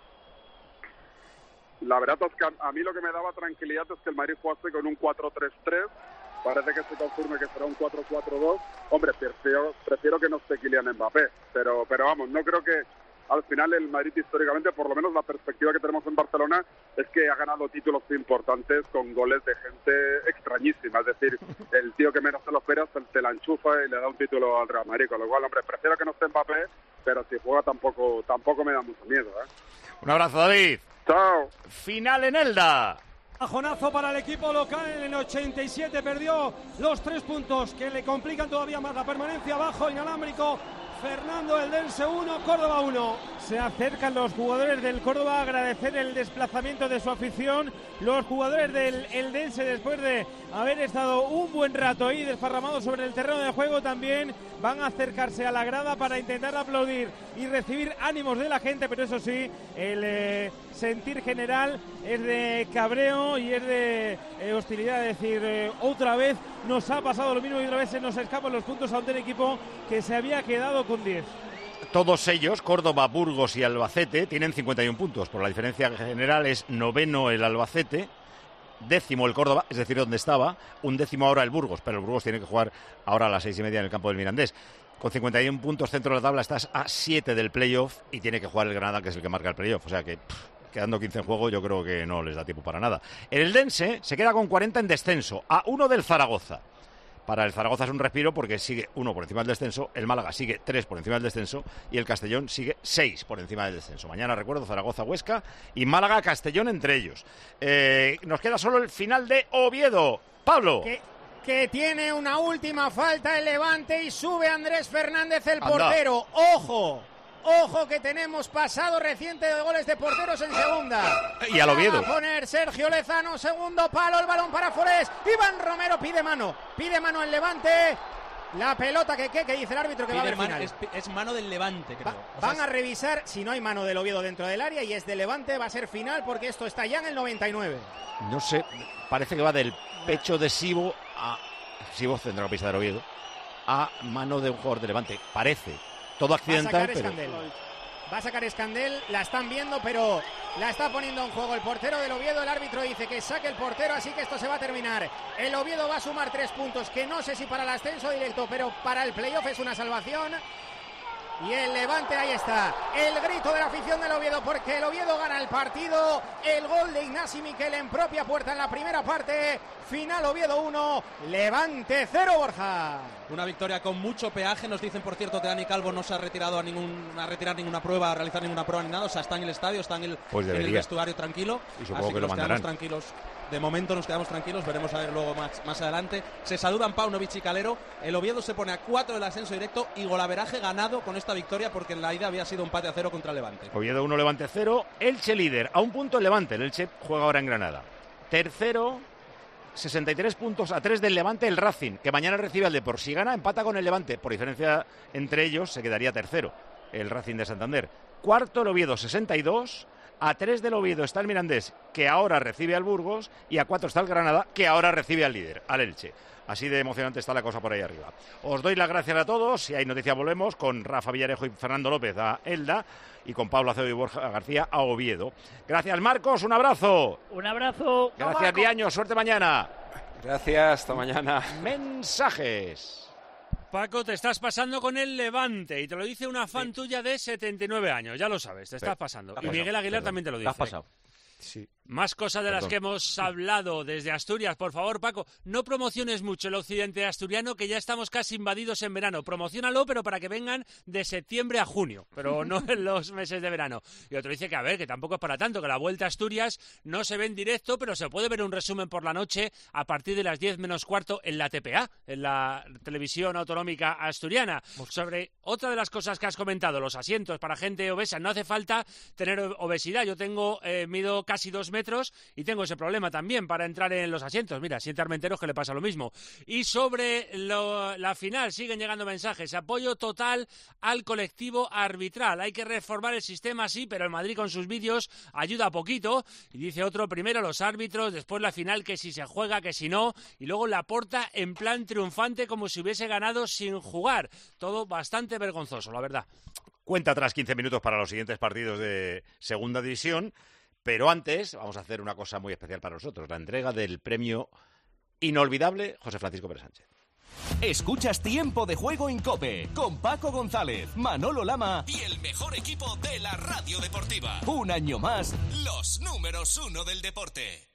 La verdad es que a, a mí lo que me daba tranquilidad es que el Madrid jugase con un cuatro tres tres, parece que se confirme que será un cuatro cuatro dos. Hombre, prefiero, prefiero que no esté Kylian Mbappé, pero, pero vamos, no creo que al final el Madrid históricamente, por lo menos la perspectiva que tenemos en Barcelona, es que ha ganado títulos importantes con goles de gente extrañísima. Es decir, el tío que menos te lo esperas te la enchufa y le da un título al Real Madrid. Con lo cual, hombre, prefiero que no esté Mbappé, pero si juega tampoco tampoco me da mucho miedo, ¿eh? Un abrazo, David. Chao. Final en Elda. Bajonazo para el equipo local, en el ochenta y siete perdió los tres puntos que le complican todavía más la permanencia. Abajo, inalámbrico, Fernando Eldense uno, Córdoba uno. Se acercan los jugadores del Córdoba a agradecer el desplazamiento de su afición. Los jugadores del Eldense, después de haber estado un buen rato ahí desparramados sobre el terreno de juego, también van a acercarse a la grada para intentar aplaudir y recibir ánimos de la gente, pero eso sí, el eh, sentir general es de cabreo y es de eh, hostilidad, es decir, eh, otra vez nos ha pasado lo mismo y otra vez se nos escapan los puntos a un equipo que se había quedado con diez. Todos ellos, Córdoba, Burgos y Albacete, tienen cincuenta y uno puntos. Por la diferencia general es noveno el Albacete, décimo el Córdoba, es decir, donde estaba, un décimo ahora el Burgos, pero el Burgos tiene que jugar ahora a las seis y media en el campo del Mirandés. Con cincuenta y uno puntos centro de la tabla estás a siete del playoff y tiene que jugar el Granada, que es el que marca el playoff. O sea que, pff, quedando quince en juego, yo creo que no les da tiempo para nada. El Eldense se queda con cuarenta en descenso, a uno del Zaragoza. Para el Zaragoza es un respiro porque sigue uno por encima del descenso, el Málaga sigue tres por encima del descenso y el Castellón sigue seis por encima del descenso. Mañana, recuerdo, Zaragoza-Huesca y Málaga-Castellón entre ellos. Eh, nos queda solo el final de Oviedo. Pablo. Que, que tiene una última falta el Levante y sube Andrés Fernández, el Anda. portero. ¡Ojo! Ojo que tenemos pasado reciente de goles de porteros en segunda. Y al Oviedo. Va a poner Sergio Lezano, segundo palo, el balón para Forés. Iván Romero pide mano, pide mano el Levante. La pelota que, que, que dice el árbitro que va a haber final. Es, es mano del Levante, creo. Va, o sea, van es... a revisar si no hay mano del Oviedo dentro del área y es de Levante, va a ser final porque esto está ya en el noventa y nueve. No sé, parece que va del pecho de Sibo a... Sibo, centrocampista del Oviedo, a mano de un jugador de Levante. Parece. Todo accidental, va a sacar pero... Va a sacar Escandel, la están viendo, pero la está poniendo en juego el portero del Oviedo. El árbitro dice que saque el portero, así que esto se va a terminar. El Oviedo va a sumar tres puntos, que no sé si para el ascenso directo, pero para el playoff es una salvación. Y el Levante, ahí está, el grito de la afición del Oviedo, porque el Oviedo gana el partido. El gol de Ignasi Miquel en propia puerta en la primera parte. Final Oviedo uno, Levante cero, Borja. Una victoria con mucho peaje. Nos dicen, por cierto, que Dani Calvo no se ha retirado a, ningún, a retirar ninguna prueba, a realizar ninguna prueba ni nada. O sea, está en el estadio, está en el, pues en el vestuario tranquilo. Y supongo Así que, que lo nos mandarán. quedamos tranquilos. De momento nos quedamos tranquilos, veremos a ver luego más, más adelante. Se saludan Paunovic y Calero. El Oviedo se pone a cuatro del ascenso directo y golaveraje ganado con esta victoria porque en la ida había sido un empate a cero contra el Levante. Oviedo uno, Levante cero. Elche líder, a un punto el Levante. El Elche juega ahora en Granada. Tercero, sesenta y tres puntos a tres del Levante, el Racing, que mañana recibe al Depor. Si gana, empata con el Levante. Por diferencia entre ellos, se quedaría tercero el Racing de Santander. Cuarto, el Oviedo, sesenta y dos. A tres del Oviedo está el Mirandés, que ahora recibe al Burgos, y a cuatro está el Granada, que ahora recibe al líder, al Elche. Así de emocionante está la cosa por ahí arriba. Os doy las gracias a todos. Si hay noticias volvemos con Rafa Villarejo y Fernando López a Elda y con Pablo Acedo y Borja García a Oviedo. Gracias, Marcos. Un abrazo. Un abrazo. Gracias, Diaño. Suerte mañana. Gracias. Hasta mañana. Mensajes. Paco, te estás pasando con el Levante y te lo dice una fan sí. tuya de setenta y nueve años. Ya lo sabes, te estás pasando. Y Miguel Aguilar Perdón. también te lo dice. ¿Te has pasado? Sí. Más cosas de las Perdón. que hemos hablado desde Asturias. Por favor, Paco, no promociones mucho el occidente asturiano, que ya estamos casi invadidos en verano. Promociónalo, pero para que vengan de septiembre a junio, pero no en los meses de verano. Y otro dice que, a ver, que tampoco es para tanto, que la Vuelta a Asturias no se ve en directo, pero se puede ver un resumen por la noche a partir de las diez menos cuarto en la T P A, en la televisión autonómica asturiana. Sobre otra de las cosas que has comentado, los asientos para gente obesa. No hace falta tener obesidad. Yo tengo, eh, mido casi dos metros y tengo ese problema también para entrar en los asientos. Mira, siete armenteros que le pasa lo mismo. Y sobre lo, la final siguen llegando mensajes. Apoyo total al colectivo arbitral. Hay que reformar el sistema, sí, pero el Madrid con sus vídeos ayuda poquito. Y dice otro, primero los árbitros, después la final, que si se juega, que si no. Y luego Laporta en plan triunfante, como si hubiese ganado sin jugar. Todo bastante vergonzoso, la verdad. Cuenta atrás quince minutos para los siguientes partidos de Segunda División. Pero antes vamos a hacer una cosa muy especial para nosotros, la entrega del premio inolvidable José Francisco Pérez Sánchez. Escuchas Tiempo de Juego en COPE, con Paco González, Manolo Lama y el mejor equipo de la radio deportiva. Un año más, los números uno del deporte.